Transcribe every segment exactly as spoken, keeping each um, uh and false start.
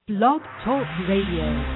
Blog Talk Radio.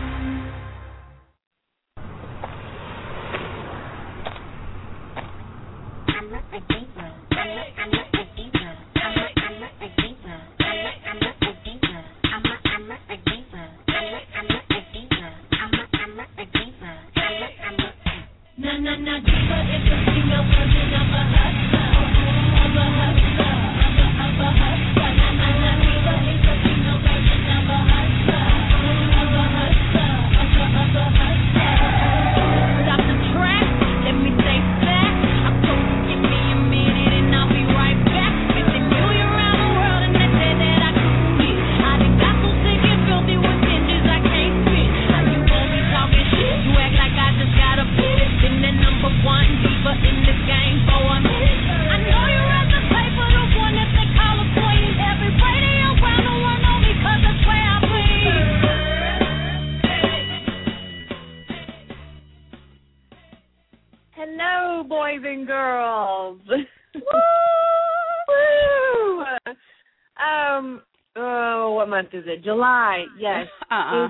Is it July? Yes. Uh-uh.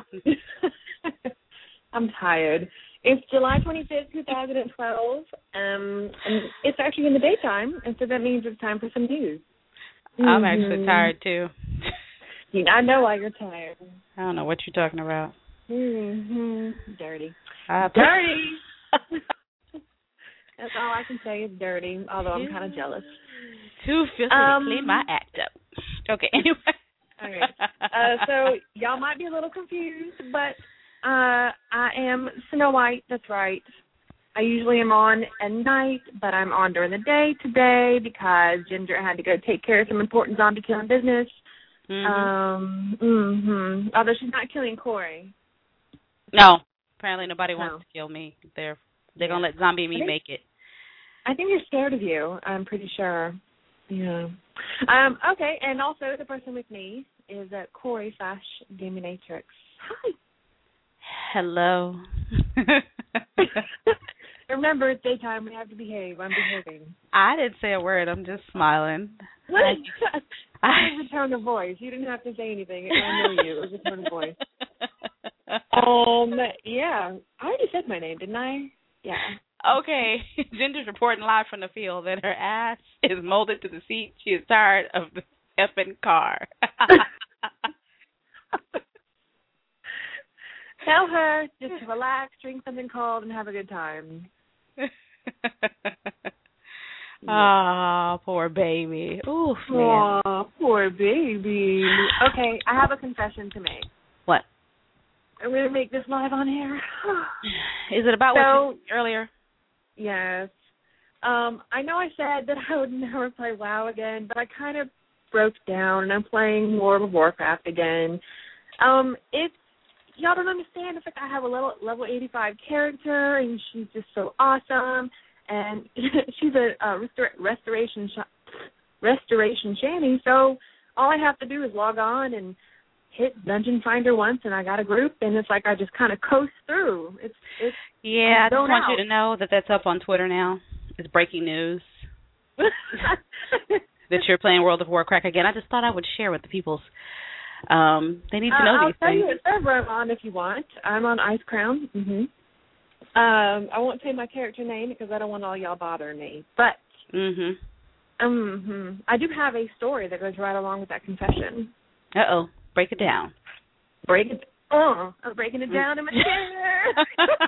I'm tired. It's July twenty-fifth, twenty twelve. Um, and it's actually in the daytime, and so that means it's time for some news. I'm mm-hmm. actually tired too. I know why you're tired. I don't know what you're talking about. Mm-hmm. Dirty. Uh, dirty. That's all I can say is dirty. Although I'm kind of jealous. Too filthy um, to clean my act up. Okay. Anyway. Okay. Uh, so y'all might be a little confused, but uh, I am Snow White. That's right. I usually am on at night, but I'm on during the day today because Ginger had to go take care of some important zombie killing business. Mm-hmm. Um, mm-hmm. Although she's not killing Corey. No. Apparently nobody no. wants to kill me. They're they're gonna let zombie me think, make it. I think they're scared of you. I'm pretty sure. Yeah. Um, okay, and also the person with me is uh, Corey slash Dominatrix. Hi. Hello. Remember, it's daytime. We have to behave. I'm behaving. I didn't say a word. I'm just smiling. What? I, it was a tone of voice. You didn't have to say anything. I know you. It was a tone of voice. Um, yeah. I already said my name, didn't I? Yeah. Okay, Ginger's reporting live from the field that her ass is molded to the seat. She is tired of the effing car. Tell her just to relax, drink something cold, and have a good time. Oh, poor baby. Oof, man. Aw, poor baby. Okay, I have a confession to make. What? I'm going to make this live on air. Is it about so, what you said earlier? Yes. Um, I know I said that I would never play WoW again, but I kind of broke down, and I'm playing World of Warcraft again. Um, it's, y'all don't understand. It's like I have a level, level eighty-five character, and she's just so awesome, and she's a, a restor- restoration sh- restoration shammy, so all I have to do is log on and hit Dungeon Finder once, and I got a group, and it's like I just kind of coast through. It's it's yeah. I just want out. you to know that that's up on Twitter now. It's breaking news that you're playing World of Warcraft again. I just thought I would share with the peoples. Um, they need to know uh, these I'll things. tell you what server I'm on if you want. I'm on Ice Crown. Mm-hmm. Um, I won't say my character name because I don't want all y'all bothering me. But mhm. Um, I do have a story that goes right along with that confession. Uh oh. Break it down. Break it. Oh, I'm breaking it down in my chair.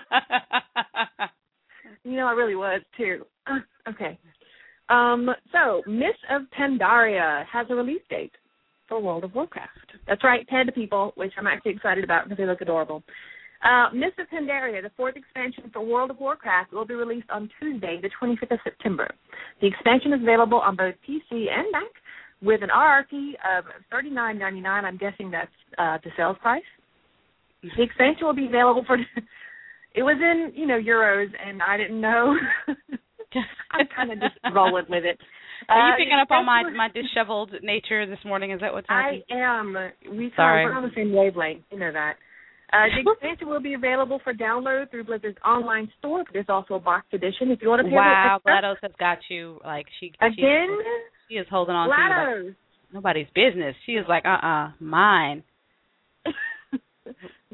You know, I really was too. Uh, okay. Um. So, Miss of Pandaria has a release date for World of Warcraft. That's right, ten people, which I'm actually excited about because they look adorable. Uh, Miss of Pandaria, the fourth expansion for World of Warcraft, will be released on Tuesday, the twenty-fifth of September. The expansion is available on both P C and Mac, with an R R P of thirty-nine ninety-nine. I'm guessing that's uh, the sales price. The expansion will be available for. It was in you know euros, and I didn't know. I'm kind of just rolling with it. Are you uh, picking up on my my disheveled nature this morning? Is that what's happening? I am. We Sorry. we're on the same wavelength. You know that. Uh, the expansion will be available for download through Blizzard's online store. But there's also a box edition if you want to pay wow, a little GLaDOS has got you. Like she again. She, she is holding on to you like nobody's business. She is like, uh, uh-uh, uh, mine.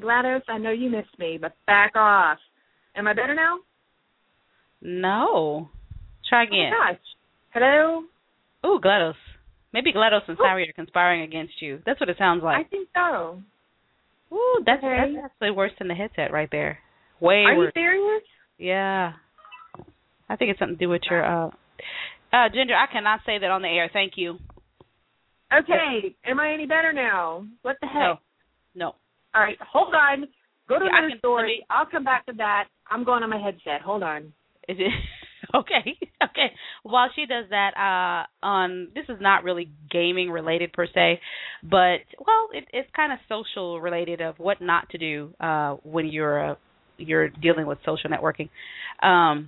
GLaDOS, I know you missed me, but back off. Am I better now? No. Try again. Oh my gosh. Hello? Ooh, GLaDOS. Maybe GLaDOS and Oh. Sari are conspiring against you. That's what it sounds like. I think so. Ooh, that's, Okay. that's actually worse than the headset right there. Way Are worse. you serious? Yeah. I think it's something to do with your, uh, uh, Ginger, I cannot say that on the air. Thank you. Okay. Am I any better now? What the heck? No. No. All right. Hold on. Go to Yeah, I another can- story. let me- I'll come back to that. I'm going on my headset. Hold on. Is it? Okay. Okay. While she does that, uh, on this is not really gaming related per se, but well, it, it's kind of social related of what not to do uh, when you're uh, you're dealing with social networking. Um,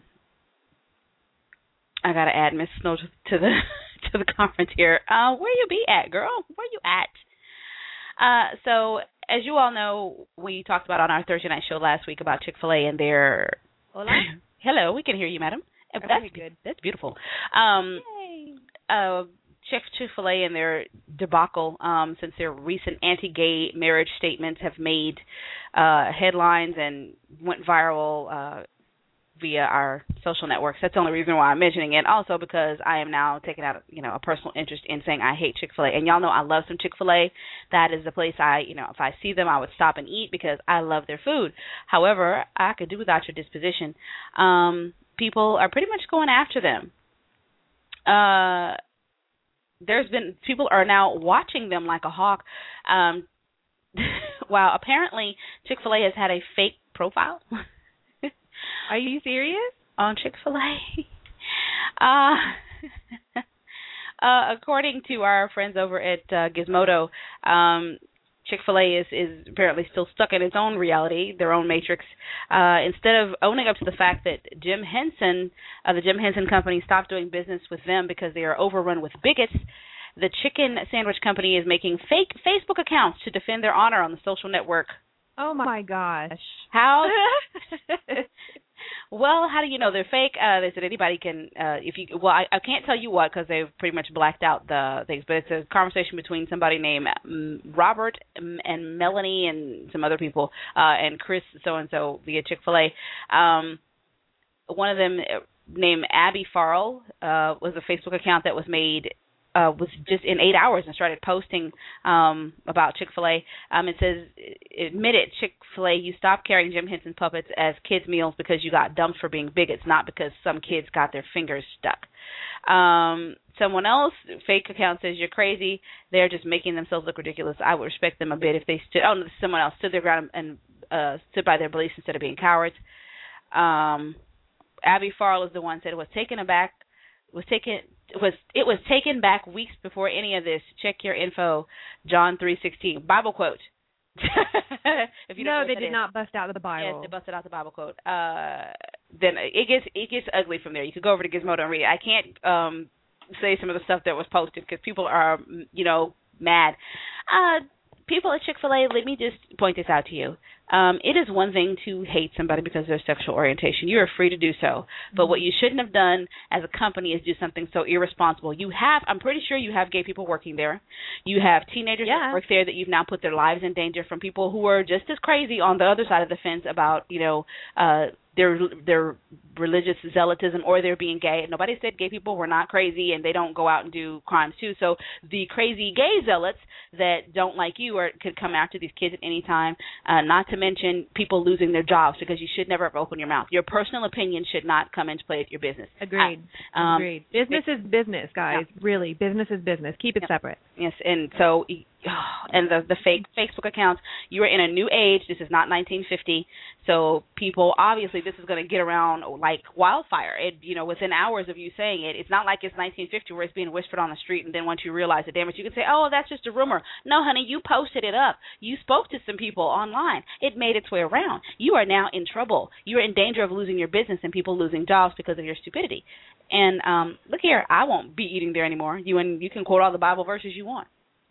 I gotta add Miss Snow to, to the to the conference here. Uh, where you be at, girl? Where you at? Uh, so as you all know, we talked about on our Thursday night show last week about Chick-fil-A and their. Hola. Hello, we can hear you, madam. Uh, Okay, That's good. That's beautiful. Um, Yay. uh, Chick Chick-fil-A and their debacle um, since their recent anti-gay marriage statements have made uh, headlines and went viral uh, via our social networks. That's the only reason why I'm mentioning it. Also because I am now taking out, you know, a personal interest in saying I hate Chick-fil-A. And y'all know I love some Chick-fil-A. That is the place I, you know, if I see them, I would stop and eat because I love their food. However, I could do without your disposition. Um, people are pretty much going after them. Uh, there's been people are now watching them like a hawk. Um, while apparently Chick-fil-A has had a fake profile. Are you serious? On Chick-fil-A. Uh, uh, according to our friends over at uh, Gizmodo, um, Chick-fil-A is, is apparently still stuck in its own reality, their own matrix. Uh, instead of owning up to the fact that Jim Henson, uh, the Jim Henson Company, stopped doing business with them because they are overrun with bigots, the chicken sandwich company is making fake Facebook accounts to defend their honor on the social network. Oh my gosh. How? Well, how do you know they're fake? Uh, they said anybody can. Uh, if you, well, I, I can't tell you what because they've pretty much blacked out the things. But it's a conversation between somebody named um, Robert and Melanie and some other people, uh, and Chris so and so via Chick-fil-A. Um, one of them named Abby Farrell uh, was a Facebook account that was made. Uh, was just in eight hours and started posting um, about Chick-fil-A. Um, it says, admit it, Chick-fil-A, you stopped carrying Jim Henson puppets as kids' meals because you got dumped for being bigots, not because some kids got their fingers stuck. Um, someone else, fake account says, you're crazy. They're just making themselves look ridiculous. I would respect them a bit if they stood, oh, no, someone else stood their ground and uh, stood by their beliefs instead of being cowards. Um, Abby Farrell is the one that said it was taken aback, was taken was it was taken back weeks before any of this. Check your info, John three sixteen Bible quote. If you don't know No, what they that did is. not bust out the Bible. Yes, they busted out the Bible quote. Uh, then it gets it gets ugly from there. You could go over to Gizmodo and read it. I can't um, say some of the stuff that was posted because people are, you know, mad. Uh, people at Chick-fil-A, let me just point this out to you. Um, it is one thing to hate somebody because of their sexual orientation. You are free to do so. But what you shouldn't have done as a company is do something so irresponsible. You have, I'm pretty sure you have gay people working there. You have teenagers Yeah. that work there that you've now put their lives in danger from people who are just as crazy on the other side of the fence about, you know, uh, their their religious zealotism or their being gay. Nobody said gay people were not crazy and they don't go out and do crimes too. So the crazy gay zealots that don't like you or could come after these kids at any time, uh, not to mention people losing their jobs because you should never open your mouth. Your personal opinion should not come into play with your business. Agreed. Uh, um, Agreed. Business is business, guys. Yeah. Really, business is business. Keep it Yeah. separate. Yes, and so, and the the fake Facebook accounts, you are in a new age. This is not nineteen fifty, so people, obviously, this is going to get around like wildfire. It, you know, within hours of you saying it, it's not like it's nineteen fifty where it's being whispered on the street, and then once you realize the damage, you can say, oh, that's just a rumor. No, honey, you posted it up. You spoke to some people online. It made its way around. You are now in trouble. You are in danger of losing your business and people losing jobs because of your stupidity. And um, look here, I won't be eating there anymore. You and you can quote all the Bible verses you want.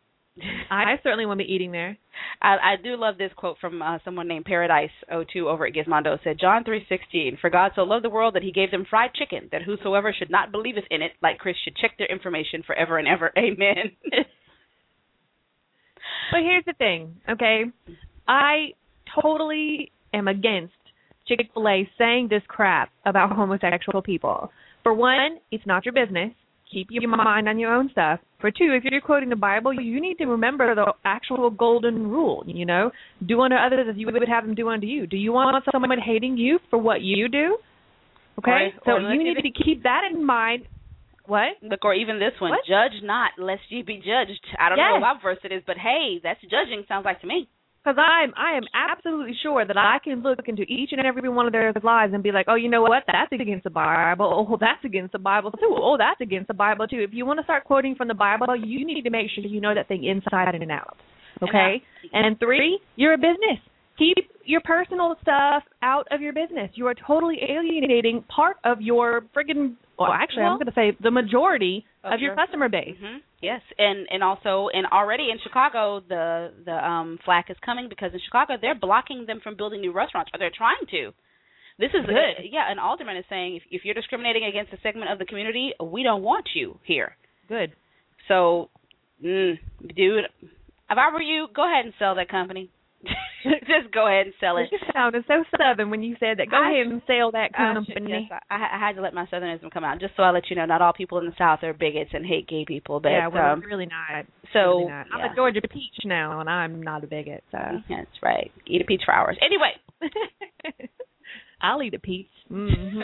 I certainly won't be eating there. I, I do love this quote from uh, someone named Paradise oh two over at Gizmodo. It said, John three sixteen, for God so loved the world that he gave them fried chicken, that whosoever should not believeth in it, like Chris, should check their information forever and ever. Amen. But here's the thing, okay? I totally am against Chick-fil-A saying this crap about homosexual people. For one, it's not your business. Keep your mind on your own stuff. For two, if you're quoting the Bible, you need to remember the actual golden rule, you know. Do unto others as you would have them do unto you. Do you want someone hating you for what you do? Okay? Or, so or you need to keep that in mind. What? Look, or even this one, What? judge not, lest ye be judged. I don't Yes. know what verse it is, but hey, that's judging, sounds like to me. Because I'm, I am absolutely sure that I can look into each and every one of their lives and be like, oh, you know what? That's against the Bible. Oh, that's against the Bible too. Oh, that's against the Bible too. If you want to start quoting from the Bible, you need to make sure you know that thing inside and out. Okay? And, and three, you're a business. Keep your personal stuff out of your business. You are totally alienating part of your friggin', well, actually, well, I'm going to say the majority of, of your, your customer base. Mm-hmm. Yes, and and also, and already in Chicago, the the um, flack is coming because in Chicago they're blocking them from building new restaurants, or they're trying to. This is good. A, yeah, an alderman is saying if, if you're discriminating against a segment of the community, we don't want you here. Good. So, mm, dude, if I were you, go ahead and sell that company. Just go ahead and sell it. You sounded so southern when you said that. Go I, ahead and sell that company. Yes, I, I had to let my southernism come out, just so I let you know, not all people in the South are bigots and hate gay people. But, yeah, well, um, really not. So really not. I'm yeah. a Georgia peach now, and I'm not a bigot. So that's right. Eat a peach for hours. Anyway, I'll eat a peach. Mm-hmm.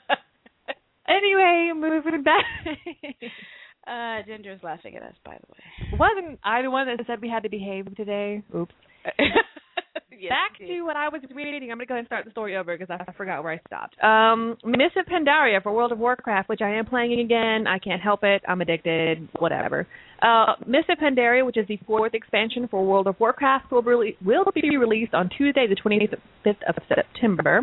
Anyway, moving back. uh, Ginger's laughing at us, by the way. Wasn't I the one that said we had to behave today? Oops. Yes, back to what I was reading. I'm going to go ahead and start the story over because I forgot where I stopped. Um, Mists of Pandaria for World of Warcraft, which I am playing again. I can't help it. I'm addicted. Whatever. Uh, Mists of Pandaria, which is the fourth expansion for World of Warcraft, will, re- will be released on Tuesday, the twenty-fifth of September.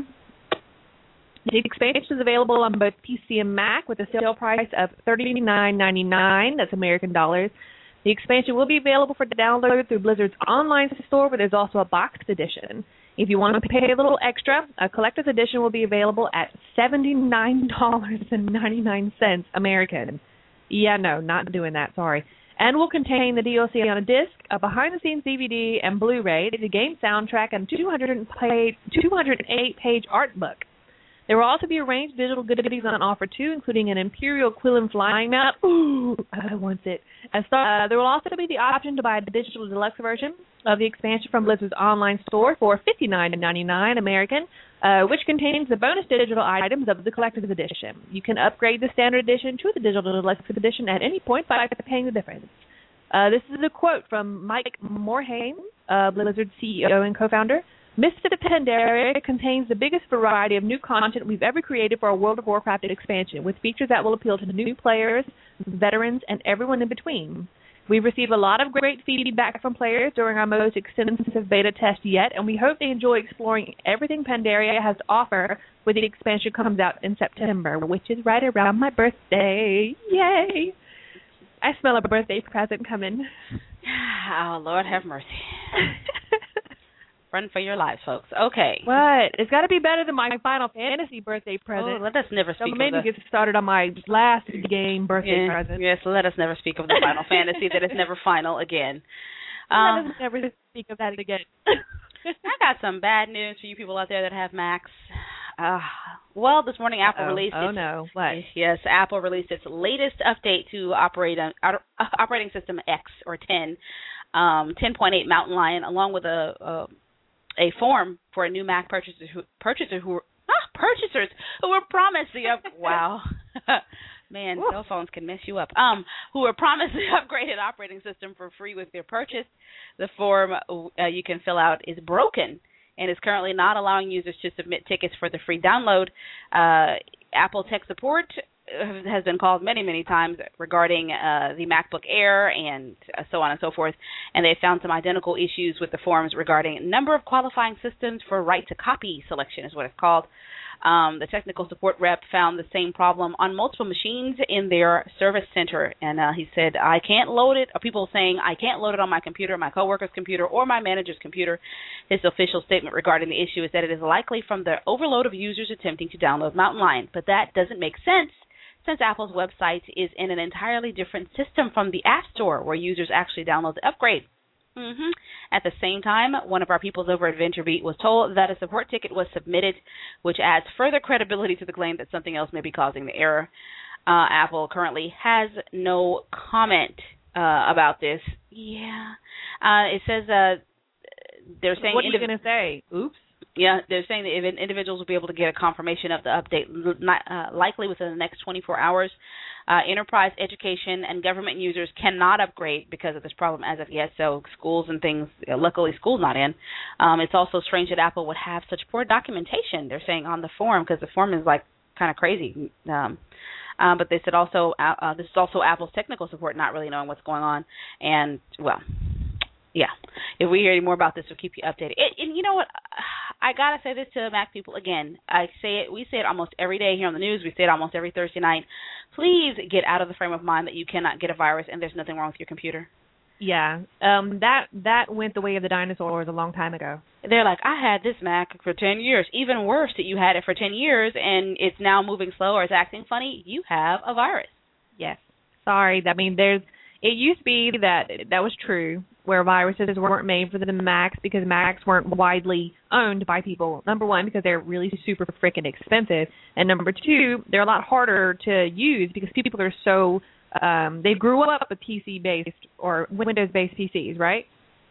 The expansion is available on both P C and Mac with a sale price of thirty-nine ninety-nine. That's American dollars. The expansion will be available for download through Blizzard's online store, where there's also a boxed edition. If you want to pay a little extra, a collector's edition will be available at seventy-nine ninety-nine American. Yeah, no, not doing that, sorry. And will contain the D L C on a disc, a behind-the-scenes D V D and Blu-ray, the game soundtrack, and two hundred eight page art book. There will also be arranged digital goodies on offer, too, including an Imperial Quillen flying mount. Ooh, I want it. As uh, there will also be the option to buy the digital deluxe version of the expansion from Blizzard's online store for fifty-nine ninety-nine American, uh, which contains the bonus digital items of the collector's edition. You can upgrade the standard edition to the digital deluxe edition at any point by paying the difference. Uh, this is a quote from Mike Morhaime, uh, Blizzard's C E O and co-founder. Mists of Pandaria contains the biggest variety of new content we've ever created for a World of Warcraft expansion, with features that will appeal to new players, veterans, and everyone in between. We've received a lot of great feedback from players during our most extensive beta test yet, and we hope they enjoy exploring everything Pandaria has to offer when the expansion comes out in September, which is right around my birthday. Yay! I smell a birthday present coming. Oh, Lord have mercy. Run for your lives, folks. Okay. What? It's got to be better than my Final Fantasy birthday present. Oh, let us never speak Don't make of me the... get started on my last game birthday yes, present. Yes, let us never speak of the Final Fantasy that is never final again. Um, let us never speak of that again. I got some bad news for you people out there that have Macs. Uh, well, this morning Apple Uh-oh. released Oh, its, no. What? Yes, Apple released its latest update to operate on, uh, operating system X, or ten, um, ten point eight Mountain Lion, along with a... a a form for a new Mac purchaser who purchaser who ah, purchasers who were promised the up wow man Ooh. Cell phones can mess you up um who were promised the upgraded operating system for free with their purchase. The form uh, you can fill out is broken and is currently not allowing users to submit tickets for the free download. Uh, Apple tech support has been called many, many times regarding uh, the MacBook Air and so on and so forth, and they found some identical issues with the forms regarding number of qualifying systems for right-to-copy selection is what it's called. Um, the technical support rep found the same problem on multiple machines in their service center, and uh, he said, I can't load it, or people saying, I can't load it on my computer, my coworker's computer, or my manager's computer. His official statement regarding the issue is that it is likely from the overload of users attempting to download Mountain Lion, but that doesn't make sense since Apple's website is in an entirely different system from the App Store where users actually download the upgrade. Mm-hmm. At the same time, one of our peoples over at VentureBeat was told that a support ticket was submitted, which adds further credibility to the claim that something else may be causing the error. Uh, Apple currently has no comment uh, about this. Yeah. Uh, it says uh, they're saying... What are you indiv- going to say? Oops. Yeah, they're saying that individuals will be able to get a confirmation of the update uh, likely within the next twenty-four hours. Uh, enterprise, education, and government users cannot upgrade because of this problem as of yet, so schools and things, luckily school's not in. Um, it's also strange that Apple would have such poor documentation, they're saying, on the forum, because the forum is, like, kind of crazy. Um, uh, but they said also, uh, this is also Apple's technical support not really knowing what's going on, and, well... Yeah, if we hear any more about this, we'll keep you updated. It, and you know what? I gotta say this to Mac people again. I say it. We say it almost every day here on the news. We say it almost every Thursday night. Please get out of the frame of mind that you cannot get a virus and there's nothing wrong with your computer. Yeah, um, that that went the way of the dinosaurs a long time ago. They're like, I had this Mac for ten years. Even worse, that you had it for ten years and it's now moving slow or it's acting funny. You have a virus. Yes. Sorry. I mean, there's. It used to be that that was true, where viruses weren't made for the Macs because Macs weren't widely owned by people. Number one, because they're really super freaking expensive, and number two, they're a lot harder to use because people are so um, they grew up with P C-based or Windows-based P Cs, right?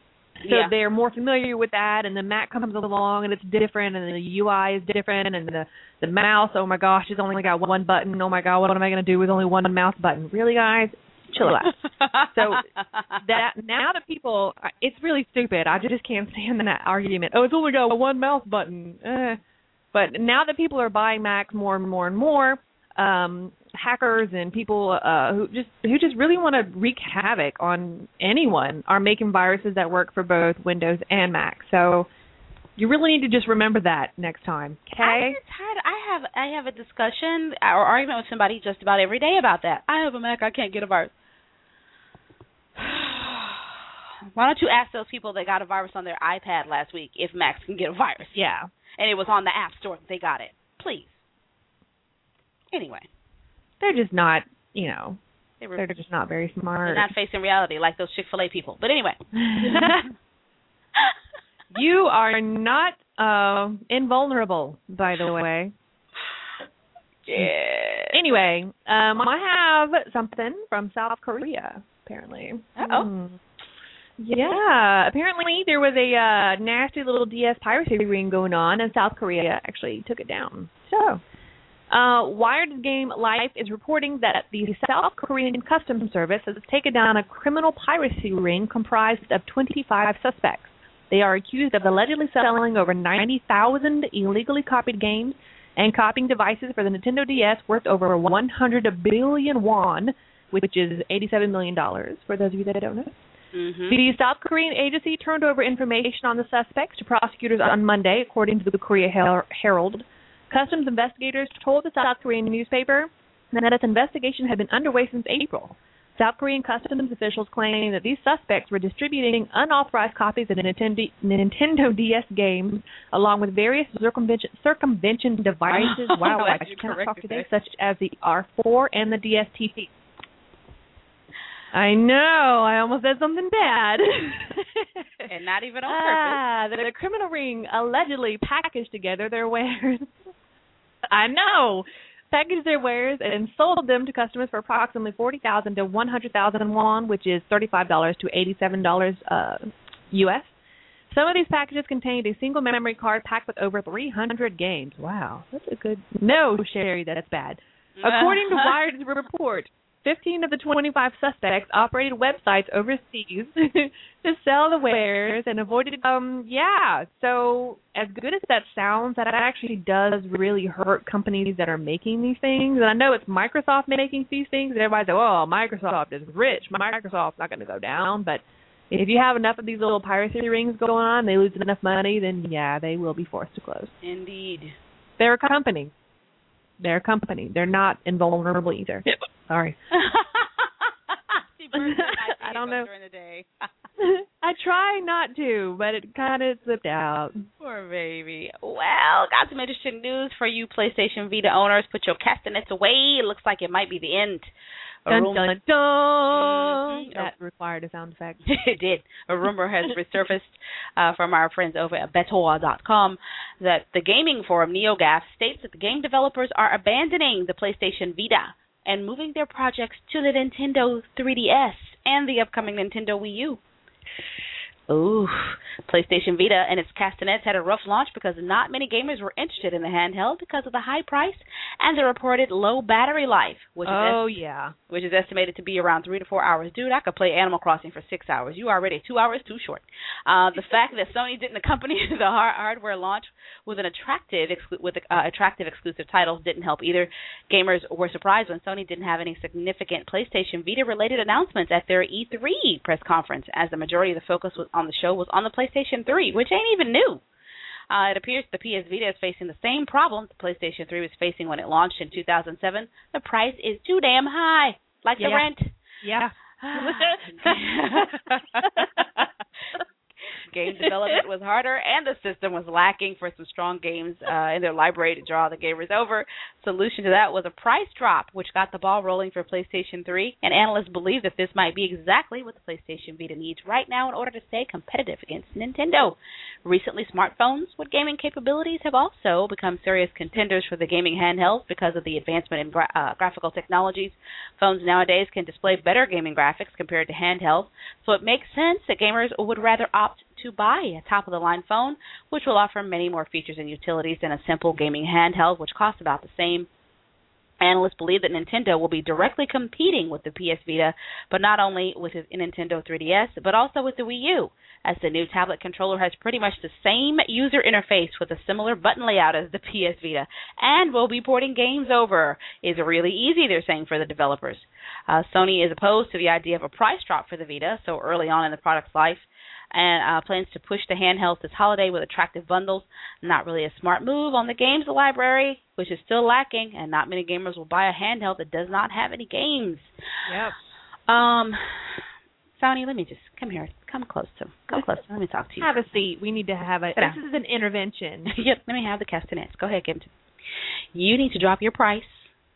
So yeah. they're more familiar with that, and the Mac comes along and it's different, and the U I is different, and the the mouse, oh my gosh, it's only got one button. Oh my god, what am I going to do with only one mouse button? Really, guys? Chill out. So that now that people, it's really stupid. I just can't stand that argument. Oh, it's only got one mouse button. Eh. But now that people are buying Macs more and more and more, um, hackers and people uh, who just who just really want to wreak havoc on anyone are making viruses that work for both Windows and Mac. So you really need to just remember that next time. Okay? I'm tired. I have I have a discussion or argument with somebody just about every day about that. I have a Mac. I can't get a virus. Why don't you ask those people that got a virus on their iPad last week if Macs can get a virus? Yeah. And it was on the App Store that they got it. Please. Anyway. They're just not, you know, they were, they're just not very smart. They're not facing reality like those Chick-fil-A people. But anyway. You are not uh, invulnerable, by the way. Yeah. Anyway, um, I have something from South Korea, apparently. Uh-oh. Mm. Yeah, apparently there was a uh, nasty little D S piracy ring going on, and South Korea actually took it down. So, uh, Wired Game Life is reporting that the South Korean Customs Service has taken down a criminal piracy ring comprised of twenty-five suspects. They are accused of allegedly selling over ninety thousand illegally copied games and copying devices for the Nintendo D S worth over one hundred billion won, which is eighty-seven million dollars, for those of you that don't know. Mm-hmm. The South Korean agency turned over information on the suspects to prosecutors on Monday, according to the Korea Herald. Customs investigators told the South Korean newspaper that its investigation had been underway since April. South Korean customs officials claim that these suspects were distributing unauthorized copies of the Nintendo, Nintendo D S games, along with various circumvention, circumvention devices. Wow, I cannot talk today, such as the R four and the D S T P. I know, I almost said something bad. And not even on ah, purpose. The criminal ring allegedly packaged together their wares. I know. Packaged their wares and sold them to customers for approximately forty thousand to one hundred thousand won, which is thirty-five dollars to eighty-seven dollars uh, U S. Some of these packages contained a single memory card packed with over three hundred games. Wow, that's a good... No, Sherry, that's bad. According to Wired's report, fifteen of the twenty-five suspects operated websites overseas to sell the wares and avoided, um, yeah. So as good as that sounds, that actually does really hurt companies that are making these things. And I know it's Microsoft making these things, and everybody's like, oh, Microsoft is rich. Microsoft's not going to go down. But if you have enough of these little piracy rings going on, they lose enough money, then, yeah, they will be forced to close. Indeed. They're a company. They're a company. They're not invulnerable either. Sorry. She burns her I don't know. during the day. I try not to, but it kind of slipped out. Poor baby. Well, got some interesting news for you PlayStation Vita owners. Put your castanets away. It looks like it might be the end. A Dun, room- dun, dun. Mm-hmm. That required a sound effect. It did. A rumor has resurfaced uh, from our friends over at Betoa dot com that the gaming forum NeoGAF states that the game developers are abandoning the PlayStation Vita and moving their projects to the Nintendo three D S and the upcoming Nintendo Wii U. Ooh, PlayStation Vita and its castanets had a rough launch because not many gamers were interested in the handheld because of the high price and the reported low battery life, which is oh est- yeah, which is estimated to be around three to four hours. Dude, I could play Animal Crossing for six hours. You already two hours too short. Uh, the fact that Sony didn't accompany the hard- hardware launch with an attractive exclu- with uh, attractive exclusive titles didn't help either. Gamers were surprised when Sony didn't have any significant PlayStation Vita related announcements at their E three press conference, as the majority of the focus was on the show was on the PlayStation three, which ain't even new. Uh, it appears the P S Vita is facing the same problem the PlayStation three was facing when it launched in two thousand seven. The price is too damn high, like yeah. the rent. Yeah. Game development was harder, and the system was lacking for some strong games uh, in their library to draw the gamers over. Solution to that was a price drop, which got the ball rolling for PlayStation three, and analysts believe that this might be exactly what the PlayStation Vita needs right now in order to stay competitive against Nintendo. Recently, smartphones with gaming capabilities have also become serious contenders for the gaming handhelds because of the advancement in gra- uh, graphical technologies. Phones nowadays can display better gaming graphics compared to handhelds, so it makes sense that gamers would rather opt to buy a top-of-the-line phone, which will offer many more features and utilities than a simple gaming handheld, which costs about the same. Analysts believe that Nintendo will be directly competing with the P S Vita, but not only with the Nintendo three D S, but also with the Wii U, as the new tablet controller has pretty much the same user interface with a similar button layout as the P S Vita, and will be porting games over. It's really easy, they're saying, for the developers. Uh, Sony is opposed to the idea of a price drop for the Vita so early on in the product's life, and uh, plans to push the handhelds this holiday with attractive bundles. Not really a smart move on the games library, which is still lacking, and not many gamers will buy a handheld that does not have any games. Yep. Um, Sony, let me just come here. Come close to. Come close. Let me talk to you. Have a seat. We need to have a. Sit down. This is an intervention. Yep. Let me have the castanets. Go ahead, give them to me. You need to drop your price.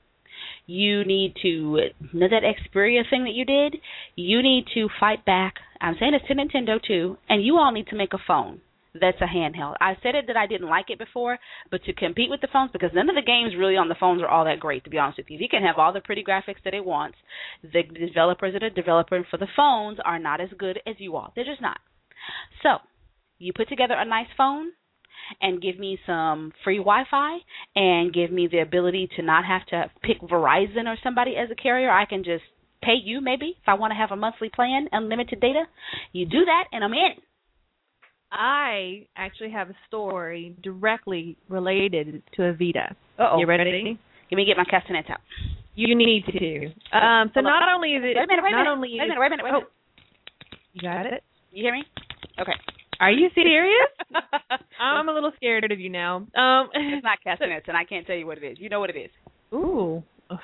You need to, you know that Xperia thing that you did? You need to fight back. I'm saying this to Nintendo, too, and you all need to make a phone that's a handheld. I said it that I didn't like it before, but to compete with the phones, because none of the games really on the phones are all that great, to be honest with you. You can have all the pretty graphics that it wants. The developers that are developing for the phones are not as good as you all. They're just not. So, you put together a nice phone, and give me some free Wi-Fi, and give me the ability to not have to pick Verizon or somebody as a carrier. I can just pay you, maybe, if I want to have a monthly plan, unlimited data. You do that, and I'm in. I actually have a story directly related to a Vita. Uh-oh. You ready? Let me get my castanets out. You need to. Um, so not only is it... Wait a minute, wait a not minute. Only wait a minute, wait a minute, wait a minute. Oh, you got it? You hear me? Okay. Are you serious? I'm a little scared of you now. Um, it's not castanets, and I can't tell you what it is. You know what it is. Ooh.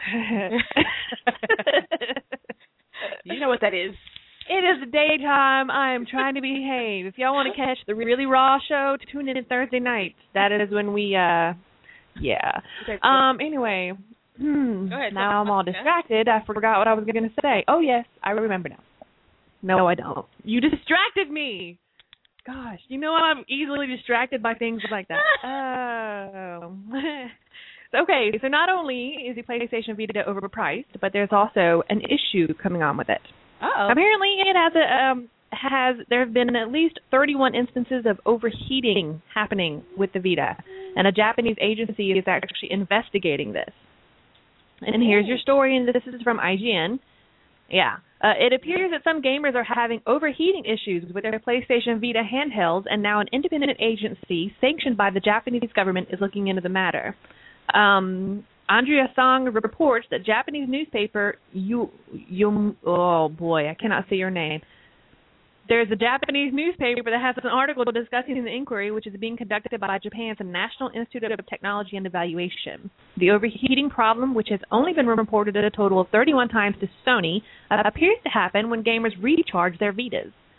You know what that is. It is daytime. I am trying to behave. If y'all want to catch the really raw show, tune in Thursday nights. That is when we, uh, yeah. Okay, um. Anyway, hmm, Go ahead. now I'm all distracted. I forgot what I was going to say. Oh, yes, I remember now. No, I don't. You distracted me. Gosh, you know I'm easily distracted by things like that. Oh. Okay, so not only is the PlayStation Vita overpriced, but there's also an issue coming on with it. Uh-oh. Apparently, it has a um, has there have been at least thirty-one instances of overheating happening with the Vita, and a Japanese agency is actually investigating this. And here's your story, and this is from I G N. Yeah. Uh, it appears that some gamers are having overheating issues with their PlayStation Vita handhelds, and now an independent agency sanctioned by the Japanese government is looking into the matter. Um, Andrea Song reports that Japanese newspaper, you, you, oh boy, I cannot say your name. There's a Japanese newspaper that has an article discussing the inquiry, which is being conducted by Japan's National Institute of Technology and Evaluation. The overheating problem, which has only been reported at a total of thirty-one times to Sony, uh, appears to happen when gamers recharge their Vitas.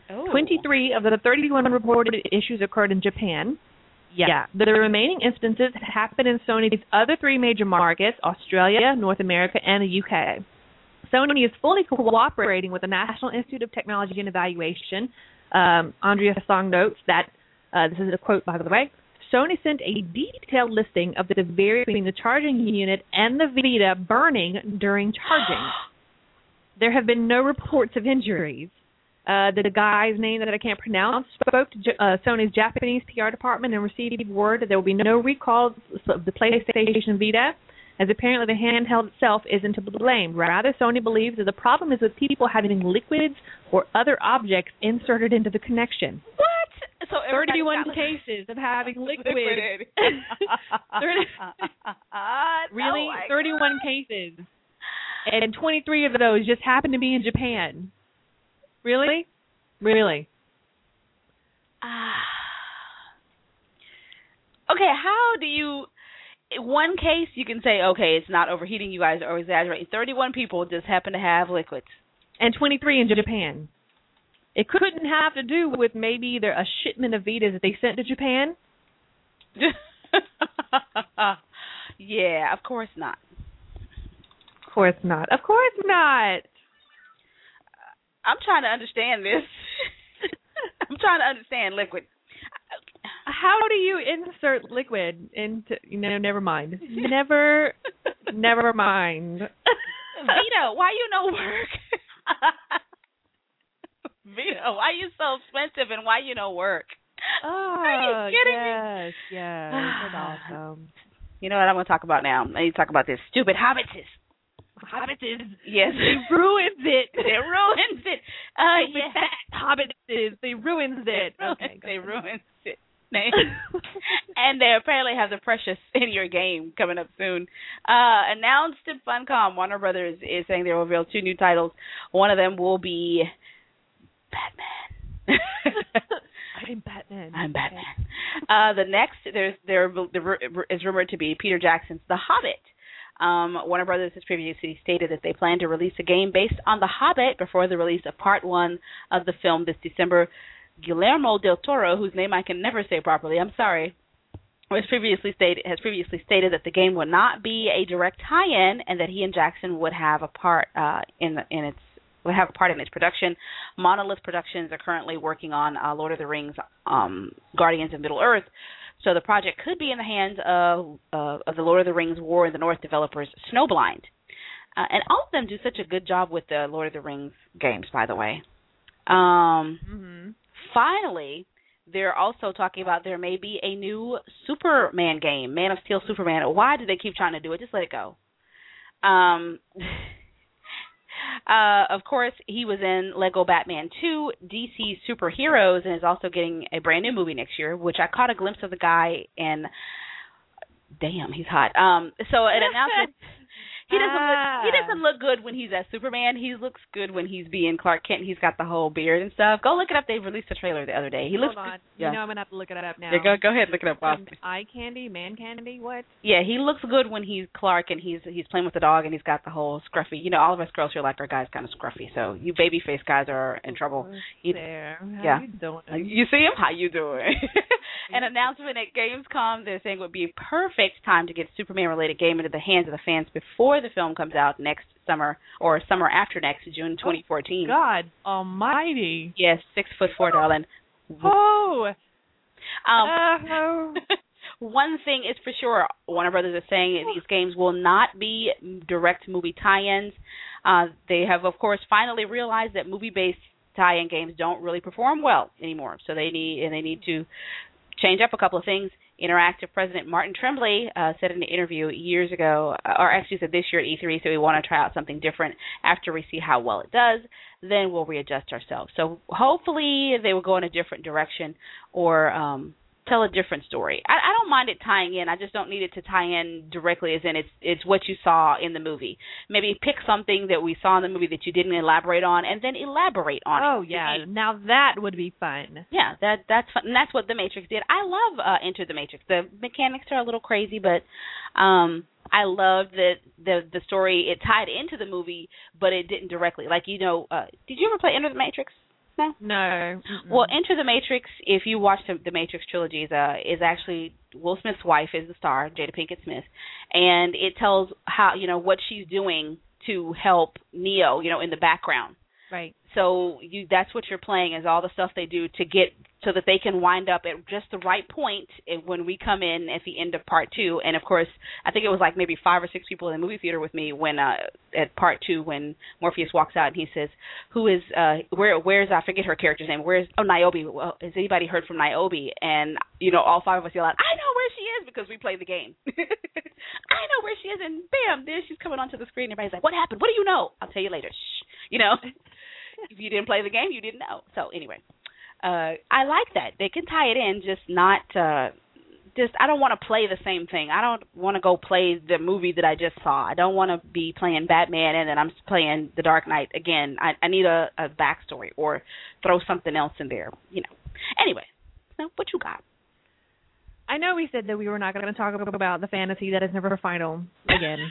Oh. twenty-three of the thirty-one reported issues occurred in Japan. Yeah. yeah. The remaining instances happened in Sony's other three major markets, Australia, North America, and the U K. Sony is fully cooperating with the National Institute of Technology and Evaluation. Um, Andrea Song notes that, uh, this is a quote, by the way, Sony sent a detailed listing of the severity between the charging unit and the Vita burning during charging. There have been no reports of injuries. Uh, the guy's name that I can't pronounce spoke to uh, Sony's Japanese P R department and received word that there will be no recalls of the PlayStation Vita, as apparently the handheld itself isn't to blame. Rather, Sony believes that the problem is with people having liquids or other objects inserted into the connection. What? So thirty-one cases of having liquid. liquid. Really? Oh thirty-one God. cases. And twenty-three of those just happen to be in Japan. Really? Really? Uh, okay, how do you... In one case, you can say, okay, it's not overheating, you guys are exaggerating. thirty-one people just happen to have liquids. And twenty-three in Japan. It couldn't have to do with maybe either a shipment of Vitas that they sent to Japan? Yeah, of course not. Of course not. Of course not. I'm trying to understand this. I'm trying to understand liquid. How do you insert liquid into, you know, never mind. Never, never mind. Vito, why you no work? Vito, why you so expensive and why you no work? Oh, Are you kidding yes, me? yes. That's awesome. You know what I'm going to talk about now? I need to talk about this stupid Hobbitses. Hobbitses. Yes. They ruins it. They ruins it. Uh, Stupid yeah. fat Hobbitses. They ruins it. Okay, they ruins it. And they apparently have the Precious in your game coming up soon. Uh, announced at Funcom, Warner Brothers is saying they will reveal two new titles. One of them will be Batman. I'm Batman. I'm Batman. Uh, the next, there's there, there is rumored to be Peter Jackson's The Hobbit. Um, Warner Brothers has previously stated that they plan to release a game based on The Hobbit before the release of Part One of the film this December. Guillermo del Toro, whose name I can never say properly, I'm sorry, was previously stated has previously stated that the game would not be a direct tie-in, and that he and Jackson would have a part uh, in the, in its would have a part in its production. Monolith Productions are currently working on uh, Lord of the Rings, um, Guardians of Middle Earth, so the project could be in the hands of uh, of the Lord of the Rings War in the North developers Snowblind, uh, and all of them do such a good job with the Lord of the Rings games, by the way. Um, Mm-hmm. Finally, they're also talking about there may be a new Superman game, Man of Steel Superman. Why do they keep trying to do it? Just let it go. Um, uh, of course, he was in Lego Batman two, D C Superheroes, and is also getting a brand new movie next year, which I caught a glimpse of the guy, and damn, he's hot. Um, so an announcement... He doesn't look, he doesn't look good when he's as Superman. He looks good when he's being Clark Kent. He's got the whole beard and stuff. Go look it up. They released a trailer the other day. He Hold looks on. Yeah. You know I'm going to have to look it up now. Yeah, go go ahead, look it up. Um, eye candy, man candy, what? Yeah, he looks good when he's Clark and he's he's playing with the dog and he's got the whole scruffy. You know, all of us girls feel like our guy's kind of scruffy. So you baby face guys are in trouble. You, there. How yeah. you doing? You see him? How you doing? An announcement at Gamescom they're saying would be a perfect time to get Superman-related game into the hands of the fans before the film comes out next summer or summer after next, June twenty fourteen. Oh, God almighty. Yes, six foot four, darling. Oh. Um, oh. One thing is for sure, Warner Brothers is saying that these games will not be direct movie tie-ins. Uh, they have, of course, finally realized that movie-based tie-in games don't really perform well anymore. So they need and they need to change up a couple of things. Interactive President Martin Tremblay uh, said in an interview years ago, or actually said this year at E three, so we want to try out something different after we see how well it does. Then we'll readjust ourselves. So hopefully they will go in a different direction or um, tell a different story. I, I don't mind it tying in. I just don't need it to tie in directly as in it's it's what you saw in the movie. Maybe pick something that we saw in the movie that you didn't elaborate on and then elaborate on oh, it. Oh, yeah. Now that would be fun. Yeah, that that's fun. And that's what The Matrix did. I love uh, Enter the Matrix. The mechanics are a little crazy, but um, I loved that the the story, it tied into the movie, but it didn't directly. Like, you know, uh, did you ever play Enter the Matrix? No. No. Mm-mm. Well, Enter the Matrix, if you watch the, the Matrix trilogies, uh, is actually Will Smith's wife is the star, Jada Pinkett Smith, and it tells how, you know, what she's doing to help Neo, you know, in the background. Right. So you that's what you're playing is all the stuff they do to get so that they can wind up at just the right point when we come in at the end of part two. And of course, I think it was like maybe five or six people in the movie theater with me when uh, at part two when Morpheus walks out and he says, "Who is uh, where? Where's I forget her character's name? Where's oh Niobe? Well, has anybody heard from Niobe?" And you know, all five of us yell out, "I know where she is," because we played the game. I know where she is, and bam, there she's coming onto the screen. Everybody's like, "What happened? What do you know?" I'll tell you later. Shh. You know. If you didn't play the game, you didn't know. So anyway, uh, I like that. They can tie it in, just not uh, just. I don't want to play the same thing. I don't want to go play the movie that I just saw. I don't want to be playing Batman and then I'm playing The Dark Knight again. I, I need a, a backstory or throw something else in there. You know. Anyway, so what you got? I know we said that we were not going to talk about the fantasy that is never final again.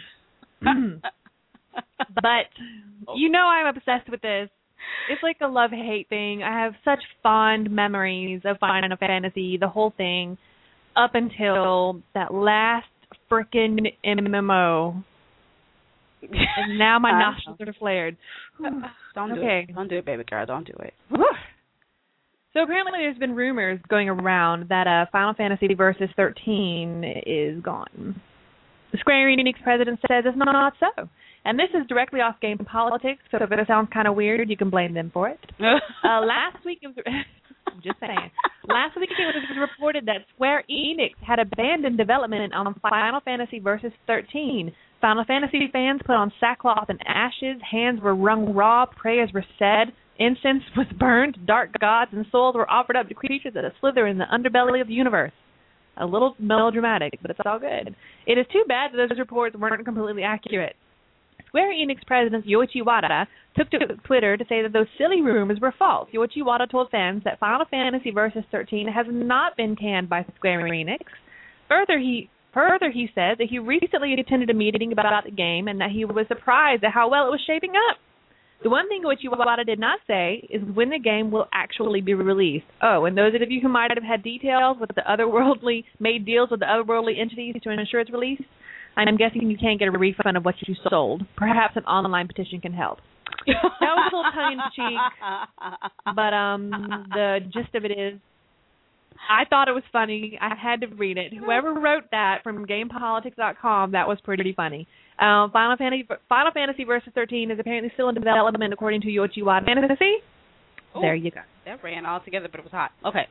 But you know I'm obsessed with this. It's like a love-hate thing. I have such fond memories of Final Fantasy, the whole thing, up until that last frickin' M M O. And now my nostrils are flared. Don't do okay. it. Don't do it, baby girl. Don't do it. So apparently there's been rumors going around that uh, Final Fantasy Versus thirteen is gone. The Square Enix president says it's not so. And this is directly off Game Politics, so if it sounds kind of weird, you can blame them for it. uh, last week, it was, I'm just saying, last week it was reported that Square Enix had abandoned development on Final Fantasy Versus thirteen. Final Fantasy fans put on sackcloth and ashes, hands were wrung raw, prayers were said, incense was burned, dark gods and souls were offered up to creatures that slither in the underbelly of the universe. A little melodramatic, but it's all good. It is too bad that those reports weren't completely accurate. Square Enix president Yoichi Wada took to Twitter to say that those silly rumors were false. Yoichi Wada told fans that Final Fantasy Versus thirteen has not been canned by Square Enix. Further, he further he said that he recently attended a meeting about the game and that he was surprised at how well it was shaping up. The one thing Yoichi Wada did not say is when the game will actually be released. Oh, and those of you who might have had details with the otherworldly made deals with the otherworldly entities to ensure its release, I'm guessing you can't get a refund of what you sold. Perhaps an online petition can help. That was a little tongue-in-cheek, but um, the gist of it is, I thought it was funny. I had to read it. Whoever wrote that from Game Politics dot com, that was pretty funny. Um, Final Fantasy Final Fantasy Versus thirteen is apparently still in development, according to Yoichi Wada. Fantasy? Ooh, there you go. That ran all together, but it was hot. Okay.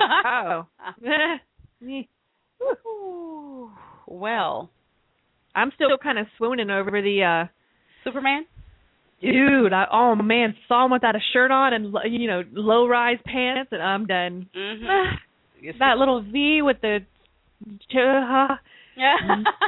Oh. Well. I'm still kind of swooning over the uh, Superman. Dude, I, oh man, saw him without a shirt on and you know low-rise pants, and I'm done. Mm-hmm. That little V with the. Uh, yeah.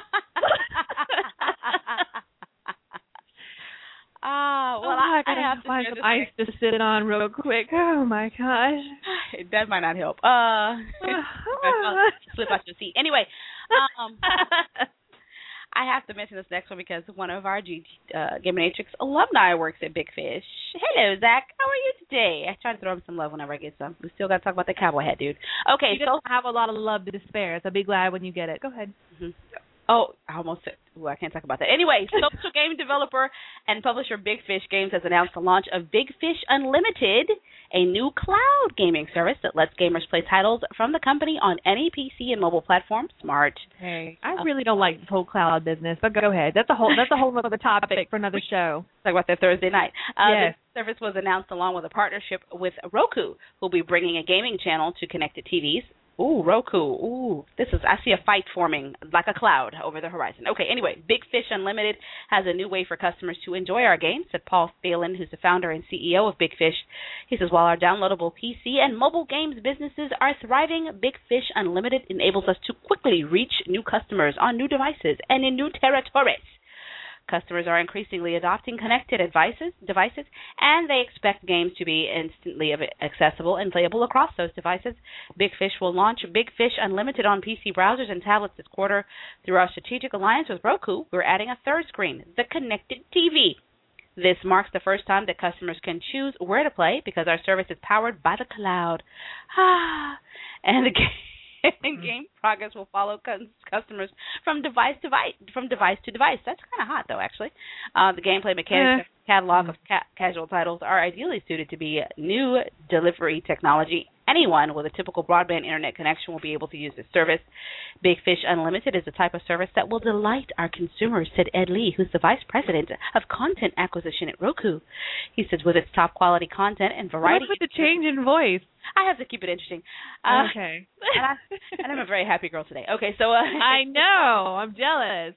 Ah, well, oh, I, I, I have to find some ice to sit it on real quick. Oh my gosh, that might not help. Uh, slip out your seat. Anyway, um. I have to mention this next one because one of our G, uh, Game Matrix alumni works at Big Fish. Hello, Zach. How are you today? I try to throw him some love whenever I get some. We still got to talk about the cowboy hat, dude. Okay, you so have a lot of love to spare, so be glad when you get it. Go ahead. Mm-hmm. Oh, I almost said, well, I can't talk about that. Anyway, social game developer and publisher Big Fish Games has announced the launch of Big Fish Unlimited, a new cloud gaming service that lets gamers play titles from the company on any P C and mobile platform. Smart. Hey, I really don't like this whole cloud business, but go ahead. That's a whole that's a whole other topic for another show. Talk about that Thursday night. Uh, yes. The service was announced along with a partnership with Roku, who'll be bringing a gaming channel to connected T Vs. Ooh, Roku. Ooh, this is, I see a fight forming like a cloud over the horizon. Okay, anyway, Big Fish Unlimited has a new way for customers to enjoy our games, said Paul Phelan, who's the founder and C E O of Big Fish. He says, while our downloadable P C and mobile games businesses are thriving, Big Fish Unlimited enables us to quickly reach new customers on new devices and in new territories. Customers are increasingly adopting connected devices, devices, and they expect games to be instantly accessible and playable across those devices. Big Fish will launch Big Fish Unlimited on P C browsers and tablets this quarter. Through our strategic alliance with Roku, we're adding a third screen, the connected T V. This marks the first time that customers can choose where to play because our service is powered by the cloud. Ah, and the game. Game progress will follow customers from device to device. From device to device. That's kind of hot, though. Actually, uh, the gameplay mechanics and catalog of ca- casual titles are ideally suited to be new delivery technology. Anyone with a typical broadband internet connection will be able to use this service. Big Fish Unlimited is the type of service that will delight our consumers, said Ed Lee, who's the vice president of content acquisition at Roku. He says, with its top quality content and variety. What's with the change in voice? I have to keep it interesting. Uh, okay. and, I, and I'm a very happy girl today. Okay, so. Uh, I know. I'm jealous.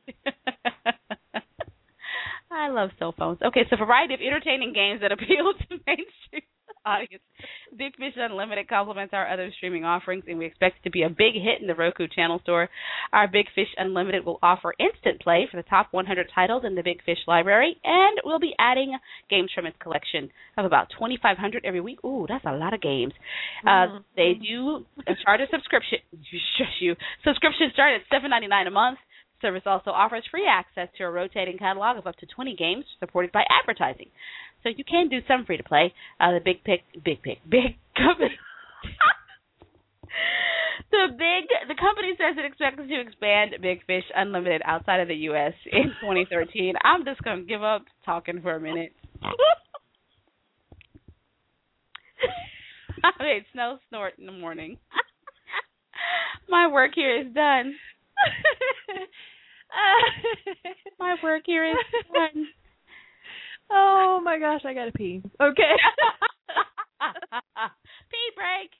I love cell phones. Okay, so a variety of entertaining games that appeal to mainstream audience. Big Fish Unlimited complements our other streaming offerings, and we expect it to be a big hit in the Roku channel store. Our Big Fish Unlimited will offer instant play for the top one hundred titles in the Big Fish library, and we'll be adding games from its collection of about twenty-five hundred every week. Ooh, that's a lot of games. Uh, they do charge a subscription. Shush you. Subscriptions start at seven ninety-nine a month. The service also offers free access to a rotating catalog of up to twenty games supported by advertising. So you can do some free to play. Uh, the big pick, big pick, big company. the big the company says it expects to expand Big Fish Unlimited outside of the U S in twenty thirteen. I'm just gonna give up talking for a minute. I made snow snort in the morning. My work here is done. My work here is done. Oh my gosh, I gotta pee. Okay. Pee break.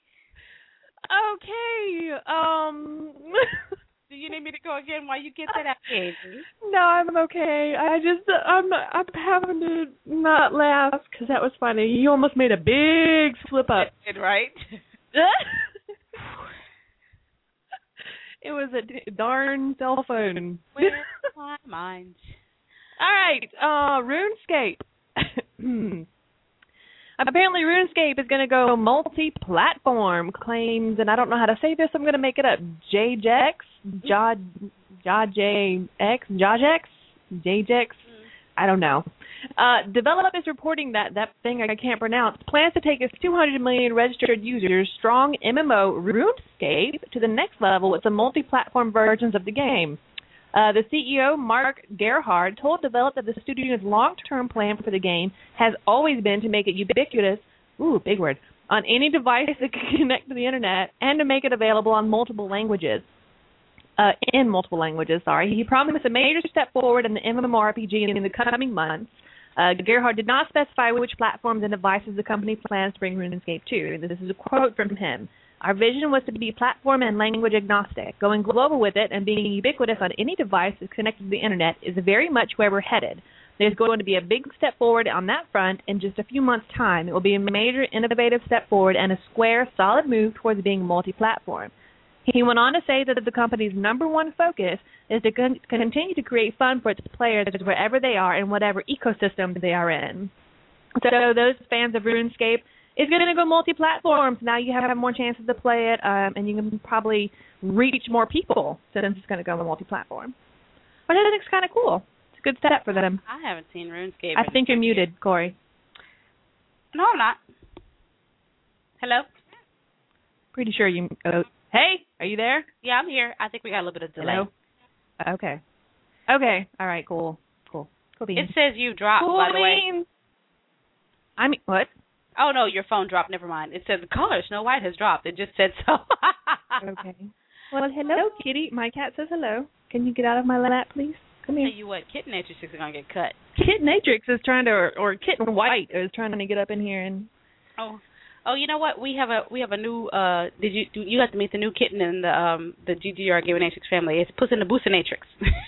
Okay. Um. Do you need me to go again while you get that out, Katie? No, I'm okay. I just I'm I'm having to not laugh because that was funny. You almost made a big slip up. Did right? It was a d- darn cell phone. Where's my mind? All right, uh, RuneScape. Apparently, RuneScape is going to go multi-platform. Claims, and I don't know how to say this. I'm going to make it up. J J X, J J X, J J X, J J X. I don't know. Uh, Develop is reporting that that thing I can't pronounce plans to take its two hundred million registered users strong M M O RuneScape to the next level with the multi-platform versions of the game. Uh, the C E O, Mark Gerhard, told Develop that the studio's long-term plan for the game has always been to make it ubiquitous, ooh, big word, on any device that can connect to the Internet and to make it available on multiple languages. Uh, in multiple languages, sorry. He promised a major step forward in the MMORPG in the coming months. Uh, Gerhard did not specify which platforms and devices the company plans to bring RuneScape to. This is a quote from him. Our vision was to be platform and language agnostic. Going global with it and being ubiquitous on any device that's connected to the Internet is very much where we're headed. There's going to be a big step forward on that front in just a few months' time. It will be a major innovative step forward and a square, solid move towards being multi-platform. He went on to say that the company's number one focus is to con- continue to create fun for its players wherever they are and whatever ecosystem they are in. So those fans of RuneScape, it's going to go multi-platforms. Now you have more chances to play it, um, and you can probably reach more people since it's going to go multi-platform. But I think it's kind of cool. It's a good step for them. I haven't seen RuneScape. I think you're muted, Corey. No, I'm not. Hello? Pretty sure you... Uh, hey, are you there? Yeah, I'm here. I think we got a little bit of delay. Hello? Okay. Okay. All right, cool. Cool. Cool beans. It says you dropped, cool by the beans. way. I mean, what? Oh, no, your phone dropped. Never mind. It says the caller, Snow White, has dropped. It just said so. Okay. Well, hello, kitty. My cat says hello. Can you get out of my lap, please? Come here. Tell you what, Kitten Natrix is going to get cut. Kitten Natrix is trying to, or, or Kitten White is trying to get up in here and... Oh. Oh, you know what? We have a we have a new. Uh, did you you got to meet the new kitten in the um the G G R Gaming Natrix family? It's Puss in the Booster Natrix.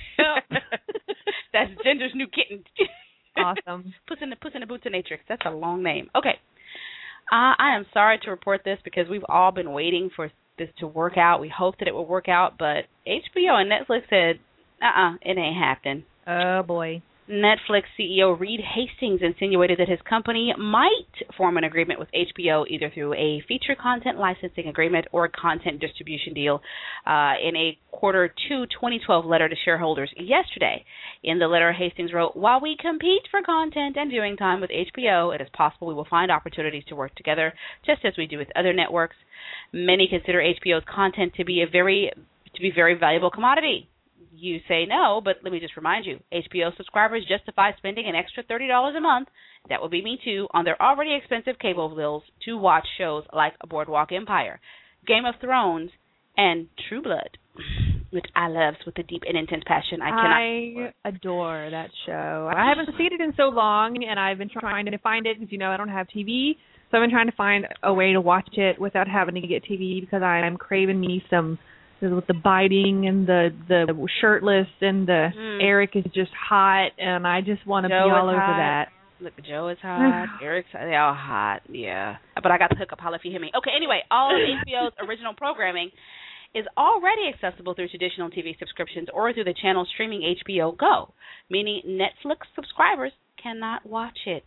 That's Ginger's new kitten. Awesome. Puss in the Puss in the Booster Natrix. That's a long name. Okay. Uh, I am sorry to report this because we've all been waiting for this to work out. We hoped that it would work out, but H B O and Netflix said, uh-uh, it ain't happening. Oh boy. Netflix C E O Reed Hastings insinuated that his company might form an agreement with H B O either through a feature content licensing agreement or a content distribution deal uh, in a quarter two twenty twelve letter to shareholders yesterday. In the letter, Hastings wrote, "While we compete for content and viewing time with H B O, it is possible we will find opportunities to work together, just as we do with other networks. Many consider H B O's content to be a very to be very valuable commodity. You say no, but let me just remind you, H B O subscribers justify spending an extra thirty dollars a month, that would be me too, on their already expensive cable bills to watch shows like Boardwalk Empire, Game of Thrones, and True Blood, which I love with a deep and intense passion. I cannot. I adore that show. I haven't seen it in so long, and I've been trying to find it because, you know, I don't have T V, so I've been trying to find a way to watch it without having to get T V because I'm craving me some with the biting and the the shirtless and the mm. Eric is just hot and I just want to be all over hot. that. Look, Joe is hot. Eric's they all hot. Yeah, but I got the hookup. Holla if you hear me. Okay. Anyway, all of H B O's original programming is already accessible through traditional T V subscriptions or through the channel streaming H B O Go, meaning Netflix subscribers cannot watch it.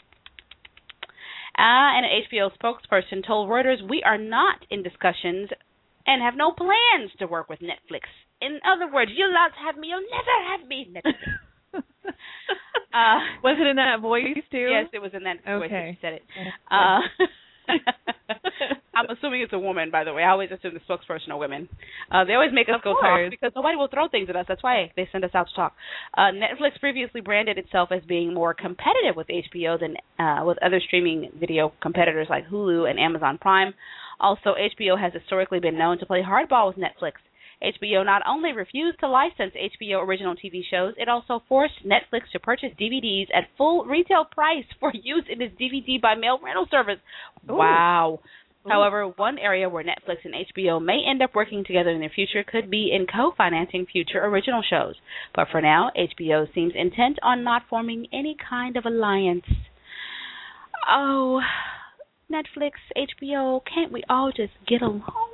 Uh, and an H B O spokesperson told Reuters, "We are not in discussions and have no plans to work with Netflix. In other words, you'll not have me, you'll never have me, Netflix." uh, was it in that voice, too? Yes, it was in that okay. voice that you said it. Uh, I'm assuming it's a woman, by the way. I always assume the spokesperson are women. Uh, they always make us of go course. talk because nobody will throw things at us. That's why they send us out to talk. Uh, Netflix previously branded itself as being more competitive with H B O than uh, with other streaming video competitors like Hulu and Amazon Prime. Also, H B O has historically been known to play hardball with Netflix. H B O not only refused to license H B O original T V shows, it also forced Netflix to purchase D V Ds at full retail price for use in its D V D by mail rental service. Ooh. Wow. Ooh. However, one area where Netflix and H B O may end up working together in the future could be in co-financing future original shows. But for now, H B O seems intent on not forming any kind of alliance. Oh, Netflix, H B O, can't we all just get along?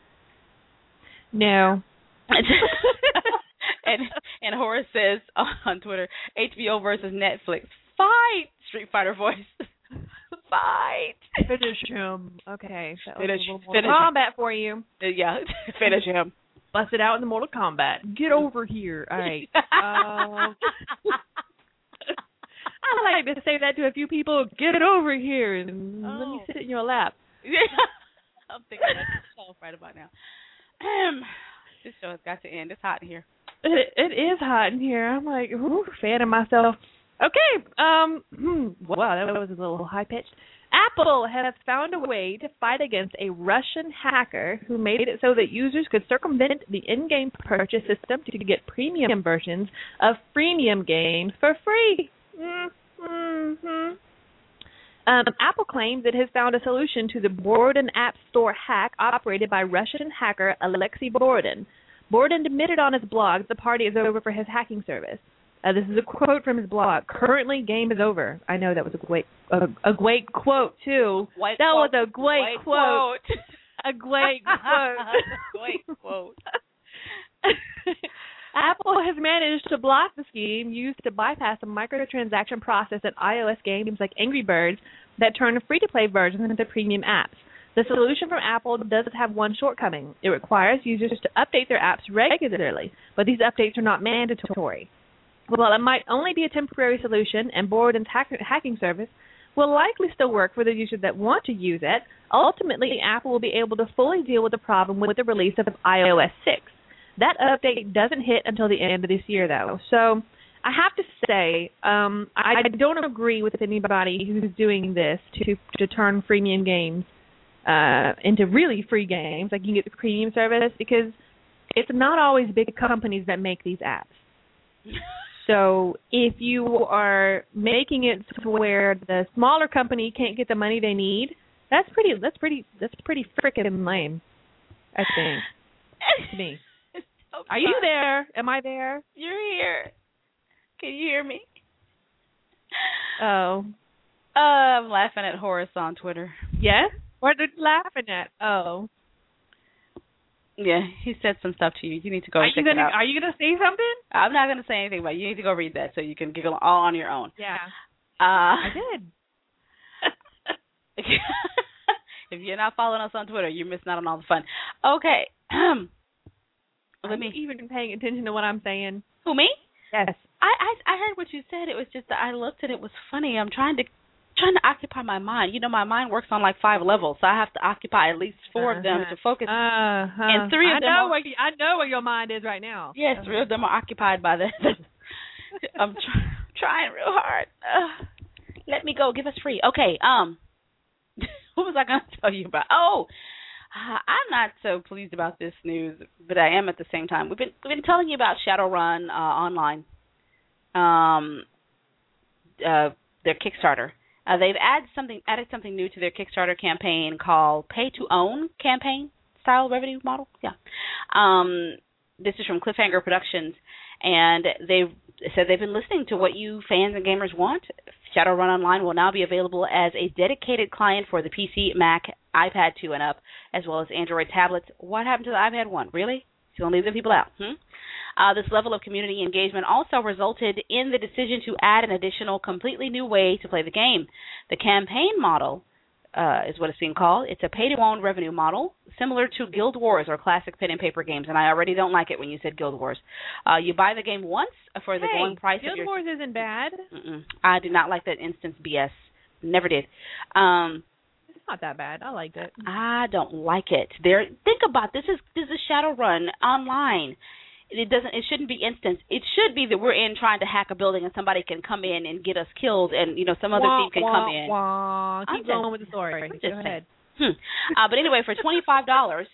No. and and Horace says on Twitter, H B O versus Netflix. Fight! Street Fighter voice. Fight! Finish him. Okay. That was finish, a little finish combat him. For you. Uh, yeah, finish him. Bust it out in the Mortal Kombat. Get over here. All right. um, I like to say that to a few people. Get it over here and oh. let me sit in your lap. I'm thinking of myself right about now. Um, this show has got to end. It's hot in here. It, it is hot in here. I'm like, ooh, fan of myself. Okay. Um. Wow, that was a little high pitched. Apple has found a way to fight against a Russian hacker who made it so that users could circumvent the in-game purchase system to get premium versions of freemium games for free. Mm-hmm. Um, Apple claims it has found a solution to the Borodin App Store hack operated by Russian hacker Alexei Borodin. Borodin admitted on his blog the party is over for his hacking service. Uh, this is a quote from his blog. Currently, game is over. I know that was a great, a, a great quote too. White that quote. was a great White quote. quote. A great quote. Great quote. Apple has managed to block the scheme used to bypass the microtransaction process in iOS games like Angry Birds that turn free-to-play versions into premium apps. The solution from Apple does have one shortcoming. It requires users to update their apps regularly, but these updates are not mandatory. While it might only be a temporary solution and Borodin's hack- hacking service will likely still work for the users that want to use it, ultimately Apple will be able to fully deal with the problem with the release of i O S six. That update doesn't hit until the end of this year, though. So I have to say, um, I don't agree with anybody who's doing this to to turn freemium games uh, into really free games, like you can get the premium service, because it's not always big companies that make these apps. So if you are making it to where the smaller company can't get the money they need, that's pretty. That's pretty. That's pretty freaking lame, I think. To me. So are you there? Am I there? You're here. Can you hear me? Oh. Uh, I'm laughing at Horace on Twitter. Yes? What are you laughing at? Oh. Yeah, he said some stuff to you. You need to go are and check you gonna, it out. Are you going to say something? I'm not going to say anything about it. You need to go read that so you can giggle all on your own. Yeah. Uh, I did. If you're not following us on Twitter, you're missing out on all the fun. Okay. Let me. Are you even paying attention to what I'm saying? Who, me? Yes. I, I I heard what you said. It was just that I looked and it was funny. I'm trying to trying to occupy my mind. You know, my mind works on like five levels, so I have to occupy at least four uh-huh. of them to focus. Uh-huh. And three of I them. know Are, where you, I know where your mind is right now. Yes, three of them are occupied by the. I'm try, trying real hard. Uh, let me go. Give us free. Okay. Um. What was I going to tell you about? Oh, uh, I'm not so pleased about this news, but I am at the same time. We've been we've been telling you about Shadowrun uh, online. Um. Uh, their Kickstarter. Uh, they've added something added something new to their Kickstarter campaign called Pay to Own campaign style revenue model. Yeah. Um. This is from Cliffhanger Productions, and they've said they've been listening to what you fans and gamers want. Shadowrun Online will now be available as a dedicated client for the P C, Mac, iPad two and up, as well as Android tablets. What happened to the iPad one? Really? You're going to leave the people out? Hmm? Uh, this level of community engagement also resulted in the decision to add an additional, completely new way to play the game. The campaign model uh, is what it's being called. It's a pay-to-own revenue model, similar to Guild Wars or classic pen and paper games, and I already don't like it when you said Guild Wars. Uh, you buy the game once for the hey, going price Guild of your... Wars isn't bad. Mm-mm. I do not like that instance B S. Never did. Um, it's not that bad. I liked it. I don't like it. There. Think about this. Is this is Shadowrun online? It doesn't. It shouldn't be instance. It should be that we're in trying to hack a building and somebody can come in and get us killed, and you know some other wah, thief can wah, come in. Wah. Keep I'm going just, with the story. I'm Go just ahead. Hmm. Uh, but anyway, for twenty-five dollars,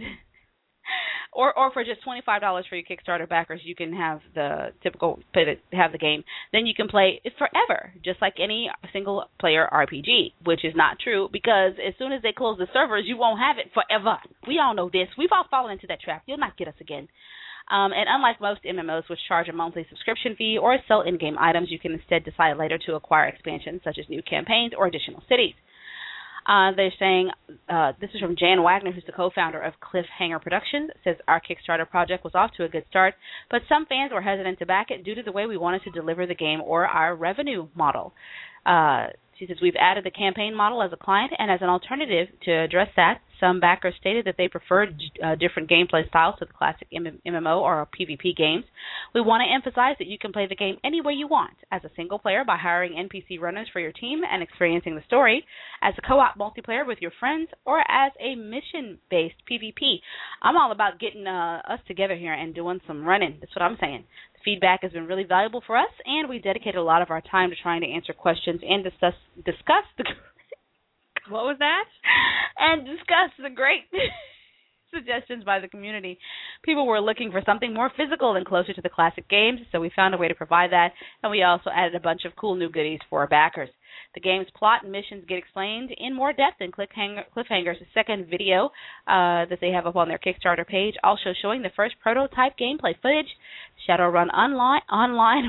or or for just twenty-five dollars for your Kickstarter backers, you can have the typical pay to have the game. Then you can play it forever, just like any single player R P G, which is not true because as soon as they close the servers, you won't have it forever. We all know this. We've all fallen into that trap. You'll not get us again. Um, and unlike most M M Os, which charge a monthly subscription fee or sell in-game items, you can instead decide later to acquire expansions such as new campaigns or additional cities. Uh, they're saying, uh, this is from Jan Wagner, who's the co-founder of Cliffhanger Productions, says our Kickstarter project was off to a good start, but some fans were hesitant to back it due to the way we wanted to deliver the game or our revenue model. Uh, she says, we've added the campaign model as a client, and as an alternative to address that, some backers stated that they preferred uh, different gameplay styles to the classic M M O or PvP games. We want to emphasize that you can play the game any way you want, as a single player by hiring N P C runners for your team and experiencing the story, as a co-op multiplayer with your friends, or as a mission-based PvP. I'm all about getting uh, us together here and doing some running. That's what I'm saying. The feedback has been really valuable for us, and we dedicated a lot of our time to trying to answer questions and discuss, discuss the... What was that? And discuss the great suggestions by the community. People were looking for something more physical and closer to the classic games, so we found a way to provide that, and we also added a bunch of cool new goodies for our backers. The game's plot and missions get explained in more depth in Cliffhanger, Cliffhanger's second video uh, that they have up on their Kickstarter page, also showing the first prototype gameplay footage. Shadowrun Online... online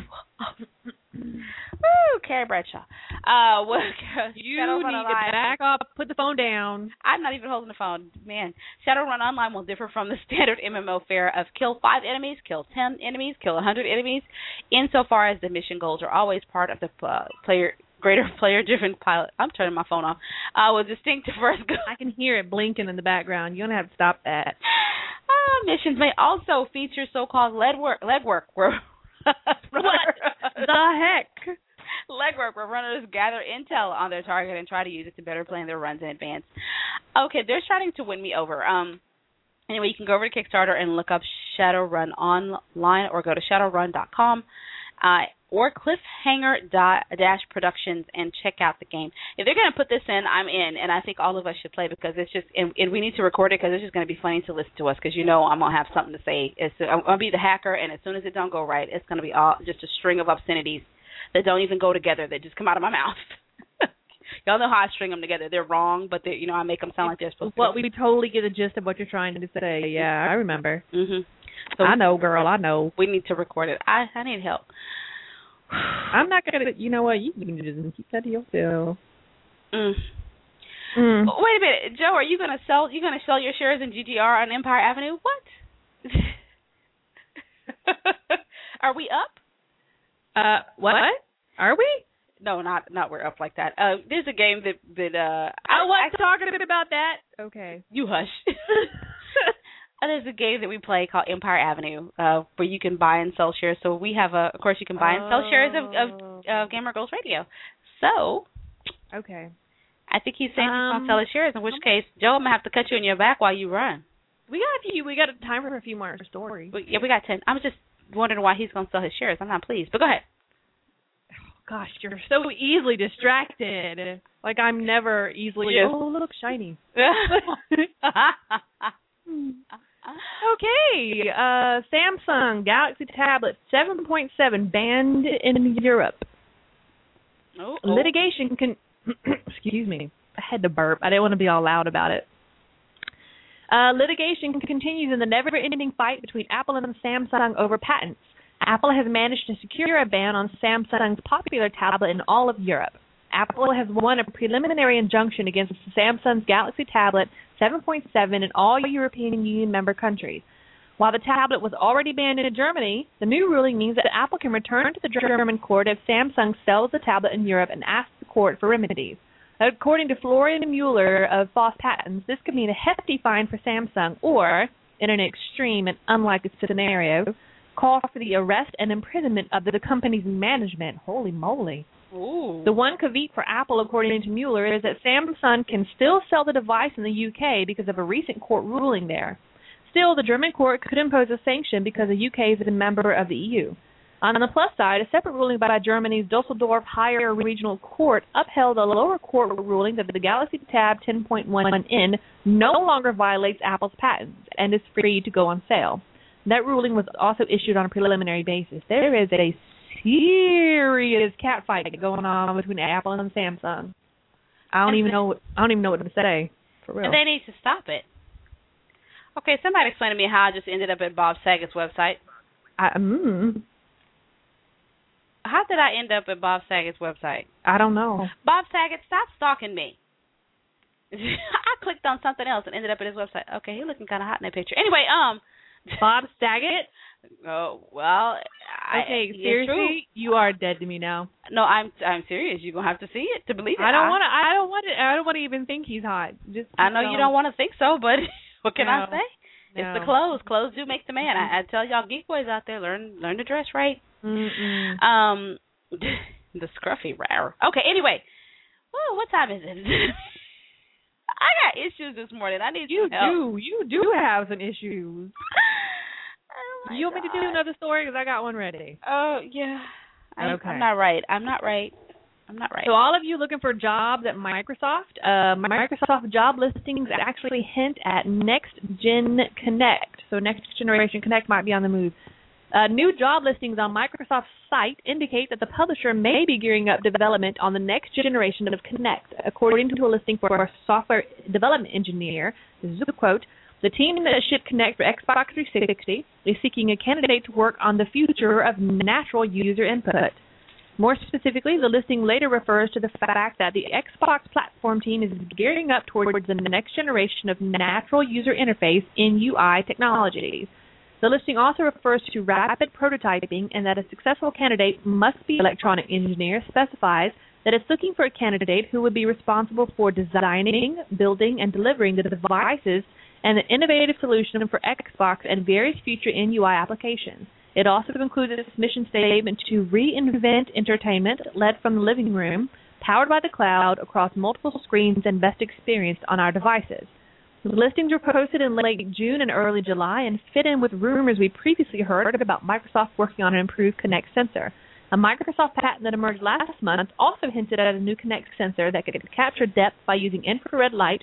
Woo, Carrie Bradshaw. Uh, well, you need to back up, put the phone down. I'm not even holding the phone. Man, Shadowrun Online will differ from the standard M M O fare of kill five enemies, kill ten enemies, kill one hundred enemies, insofar as the mission goals are always part of the uh, player greater player-driven pilot. I'm turning my phone off. Uh, with distinct first goal. I can hear it blinking in the background. You're going to have to stop that. Uh, missions may also feature so-called legwork, legwork where what the heck? Legwork, where runners gather intel on their target and try to use it to better plan their runs in advance. Okay, they're starting to win me over. Um, anyway, you can go over to Kickstarter and look up Shadowrun Online, or go to shadowrun dot com uh, or Cliffhanger dash Productions and check out the game. If they're going to put this in, I'm in, and I think all of us should play because it's just, and, and we need to record it because it's just going to be funny to listen to us because you know I'm going to have something to say. It's, I'm going to be the hacker, and as soon as it don't go right, it's going to be all just a string of obscenities that don't even go together, that just come out of my mouth. Y'all know how I string them together. They're wrong, but they, you know, I make them sound like they're supposed to. Well, we totally get the gist of what you're trying to say. Yeah, I remember. Mm-hmm. So I know, girl. I know. We need to record it. I, I need help. I'm not gonna. You know what? You can just keep that to yourself. Mm. Mm. Wait a minute, Joe. Are you gonna sell? You gonna sell your shares in G T R on Empire Avenue? What? Are we up? Uh, what? Are we? No, not not we're up like that. Uh, there's a game that that uh. I, I wasn't I, talking about that. Okay. You hush. Uh, there's a game that we play called Empire Avenue, uh, where you can buy and sell shares. So we have a, of course, you can buy and sell shares of of, of Gamer Girls Radio. So. Okay. I think he's saying um, he's gonna sell his shares. In which case, Joe, I'm gonna have to cut you in your back while you run. We got a few. We got time for a few more stories. We, yeah, we got ten. I'm just wondering why he's gonna sell his shares. I'm not pleased, but go ahead. Gosh, you're so easily distracted. Like I'm never easily. Yes. Oh, look, shiny. Okay. Uh, Samsung Galaxy Tablet seven point seven banned in Europe. Oh, oh. Litigation can. Excuse me. I had to burp. I didn't want to be all loud about it. Uh, litigation continues in the never-ending fight between Apple and Samsung over patents. Apple has managed to secure a ban on Samsung's popular tablet in all of Europe. Apple has won a preliminary injunction against Samsung's Galaxy Tablet seven point seven in all European Union member countries. While the tablet was already banned in Germany, the new ruling means that Apple can return to the German court if Samsung sells the tablet in Europe and asks the court for remedies. According to Florian Mueller of Foss Patents, this could mean a hefty fine for Samsung or, in an extreme and unlikely scenario, call for the arrest and imprisonment of the company's management. Holy moly. Ooh. The one caveat for Apple, according to Mueller, is that Samsung can still sell the device in the U K because of a recent court ruling there. Still, the German court could impose a sanction because the U K is a member of the E U. On the plus side, a separate ruling by Germany's Dusseldorf Higher Regional Court upheld a lower court ruling that the Galaxy Tab ten point one N no longer violates Apple's patents and is free to go on sale. That ruling was also issued on a preliminary basis. There is a serious catfight going on between Apple and Samsung. I don't even know. I don't even know what to say. For real. And they need to stop it. Okay, somebody explain to me how I just ended up at Bob Saget's website. I, mm, How did I end up at Bob Saget's website? I don't know. Bob Saget, stop stalking me. I clicked on something else and ended up at his website. Okay, he's looking kind of hot in that picture. Anyway, um, Bob Saget. Oh well. I, Okay, it's seriously, true. you are dead to me now. No, I'm I'm serious. You're gonna have to see it to believe it. I don't want to. I don't want to. I don't want to even think he's hot. Just I know you don't want to think so, but what can No. I say? No. It's the clothes. Clothes do make the man. I, I tell y'all geek boys out there, learn learn to dress right. Mm-mm. Um, the scruffy rar. Okay, anyway. Well, what time is it? I got issues this morning. I need You some help. do. You do have some issues. Oh my You want me to do God. another story? Because I got one ready. Oh, yeah. I, Okay. I'm not right. I'm not right. I'm not right. So all of you looking for jobs at Microsoft, uh, Microsoft job listings actually hint at Next Gen Connect. So Next Generation Connect might be on the move. Uh, new job listings on Microsoft's site indicate that the publisher may be gearing up development on the next generation of Connect. According to a listing for a software development engineer, this is a quote, the team that shipped Connect for Xbox three sixty is seeking a candidate to work on the future of natural user input. More specifically, the listing later refers to the fact that the Xbox platform team is gearing up towards the next generation of natural user interface in U I technologies. The listing also refers to rapid prototyping and that a successful candidate must be an electronic engineer specifies that it's looking for a candidate who would be responsible for designing, building, and delivering the devices and an innovative solution for Xbox and various future N U I applications. It also includes a mission statement to reinvent entertainment led from the living room, powered by the cloud across multiple screens and best experienced on our devices. The listings were posted in late June and early July and fit in with rumors we previously heard about Microsoft working on an improved Kinect sensor. A Microsoft patent that emerged last month also hinted at a new Kinect sensor that could capture depth by using infrared light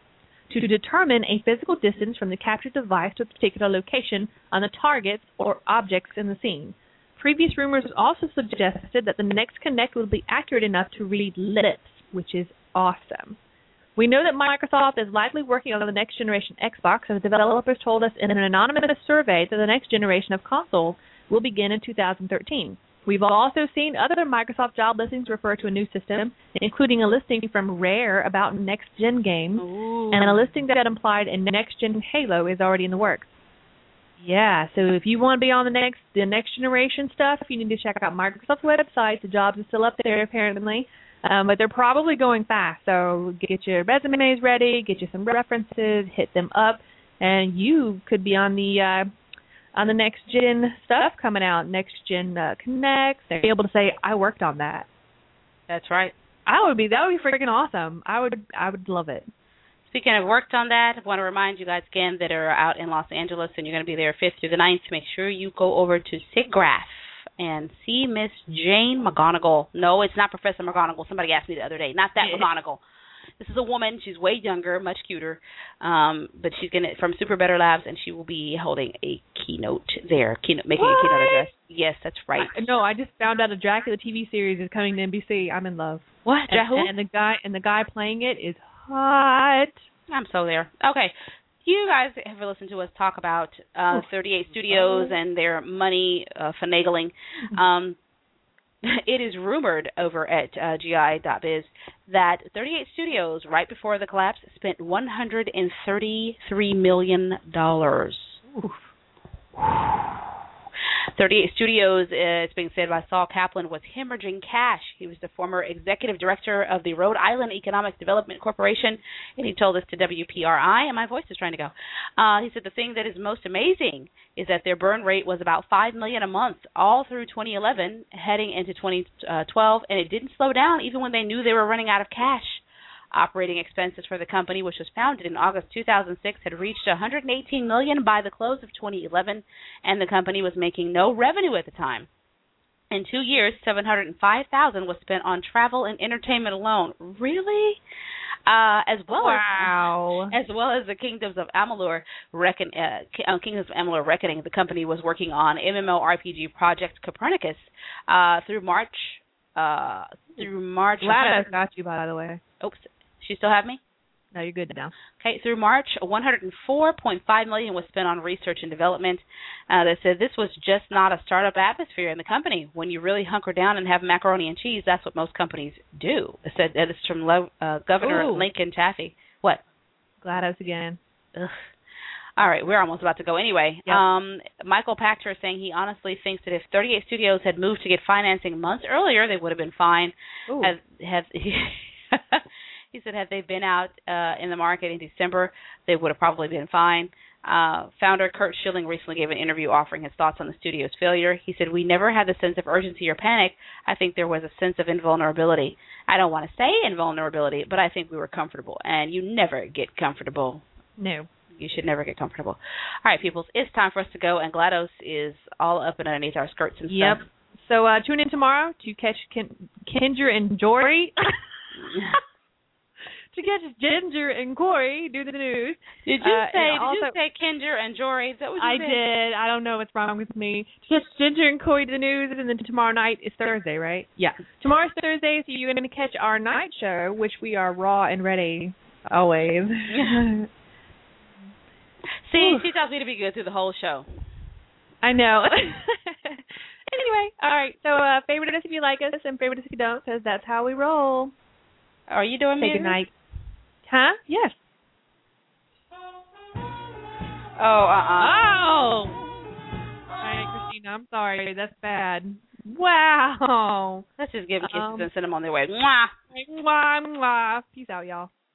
to determine a physical distance from the captured device to a particular location on the targets or objects in the scene. Previous rumors also suggested that the next Kinect will be accurate enough to read lips, which is awesome. We know that Microsoft is likely working on the next generation Xbox, as developers told us in an anonymous survey that the next generation of consoles will begin in two thousand thirteen. We've also seen other Microsoft job listings refer to a new system, including a listing from Rare about next-gen games, Ooh. and a listing that implied a next-gen Halo is already in the works. Yeah, so if you want to be on the next the next generation stuff, you need to check out Microsoft's website. The jobs are still up there apparently, um, but they're probably going fast. So get your resumes ready, get you some references, hit them up, and you could be on the uh, on the next gen stuff coming out. Next gen uh, Connects. They'll be able to say, "I worked on that." That's right. I would be. That would be freaking awesome. I would. I would love it. Speaking of worked on that, I want to remind you guys again that are out in Los Angeles and you're going to be there fifth through the ninth. Make sure you go over to SIGGRAPH and see Miss Jane McGonigal. No, it's not Professor McGonigal. Somebody asked me the other day. Not that McGonigal. This is a woman. She's way younger, much cuter, um, but she's going to from Super Better Labs, and she will be holding a keynote there, keynote, making what? a keynote address. Yes, that's right. I, no, I just found out a Dracula T V series is coming to N B C. I'm in love. What? And, Who? and the guy and the guy playing it is hot. I'm so there. Okay. You guys have listened to us talk about uh, thirty-eight Studios and their money uh, finagling. Um, it is rumored over at uh, G I dot biz that thirty-eight Studios, right before the collapse, spent one hundred thirty-three million dollars. Oof. thirty-eight Studios, uh, it's being said by Saul Kaplan, was hemorrhaging cash. He was the former executive director of the Rhode Island Economic Development Corporation, and he told this to W P R I, and my voice is trying to go. Uh, he said the thing that is most amazing is that their burn rate was about five million dollars a month all through twenty eleven, heading into twenty twelve, and it didn't slow down even when they knew they were running out of cash. Operating expenses for the company, which was founded in August two thousand six, had reached one hundred eighteen million dollars by the close of twenty eleven, and the company was making no revenue at the time. In two years, seven hundred five thousand dollars was spent on travel and entertainment alone. Really? Uh, as well wow. as as well as the Kingdoms of Amalur reckon uh, Kingdoms of Amalur Reckoning, the company was working on MMORPG Project Copernicus uh, through March. Uh, through March. Glad I got you, by the way. Oops. She still have me? No, you're good now. Okay, through March, one hundred four point five million dollars was spent on research and development. Uh, they said this was just not a startup atmosphere in the company. When you really hunker down and have macaroni and cheese, that's what most companies do. It said this is from uh, Governor Ooh. Lincoln Chafee. What? GLaDOS again. Ugh. All right, we're almost about to go anyway. Yep. Um, Michael Pachter is saying he honestly thinks that if thirty-eight Studios had moved to get financing months earlier, they would have been fine. Ooh. Has, has, he said had they been out uh, in the market in December, they would have probably been fine. Uh, founder Kurt Schilling recently gave an interview offering his thoughts on the studio's failure. He said, "We never had the sense of urgency or panic. I think there was a sense of invulnerability. I don't want to say invulnerability, but I think we were comfortable. And you never get comfortable. No. You should never get comfortable." All right, peoples, it's time for us to go, and GLaDOS is all up and underneath our skirts and yep. stuff. So uh, tune in tomorrow to catch Ken- Ginger and Jory. To catch Ginger and Corey do the news. Did you uh, say did also, you say Ginger and Jory? Is that what you I said? did. I don't know what's wrong with me. To catch Ginger and Corey do the news, and then tomorrow night is Thursday, right? Yeah. Tomorrow's Thursday, so you're going to catch our night show, which we are raw and ready always. See, she tells me to be good through the whole show. I know. Anyway, all right. So uh, favorite us if you like us, and favorite us if you don't, because that's how we roll. Are you doing Say music? good night. Huh? Yes. Oh, uh-uh. Oh! All right, Christina, I'm sorry. That's bad. Wow. Let's just give them kisses Um, and send them on their way. Mwah. Mwah, mwah. Peace out, y'all.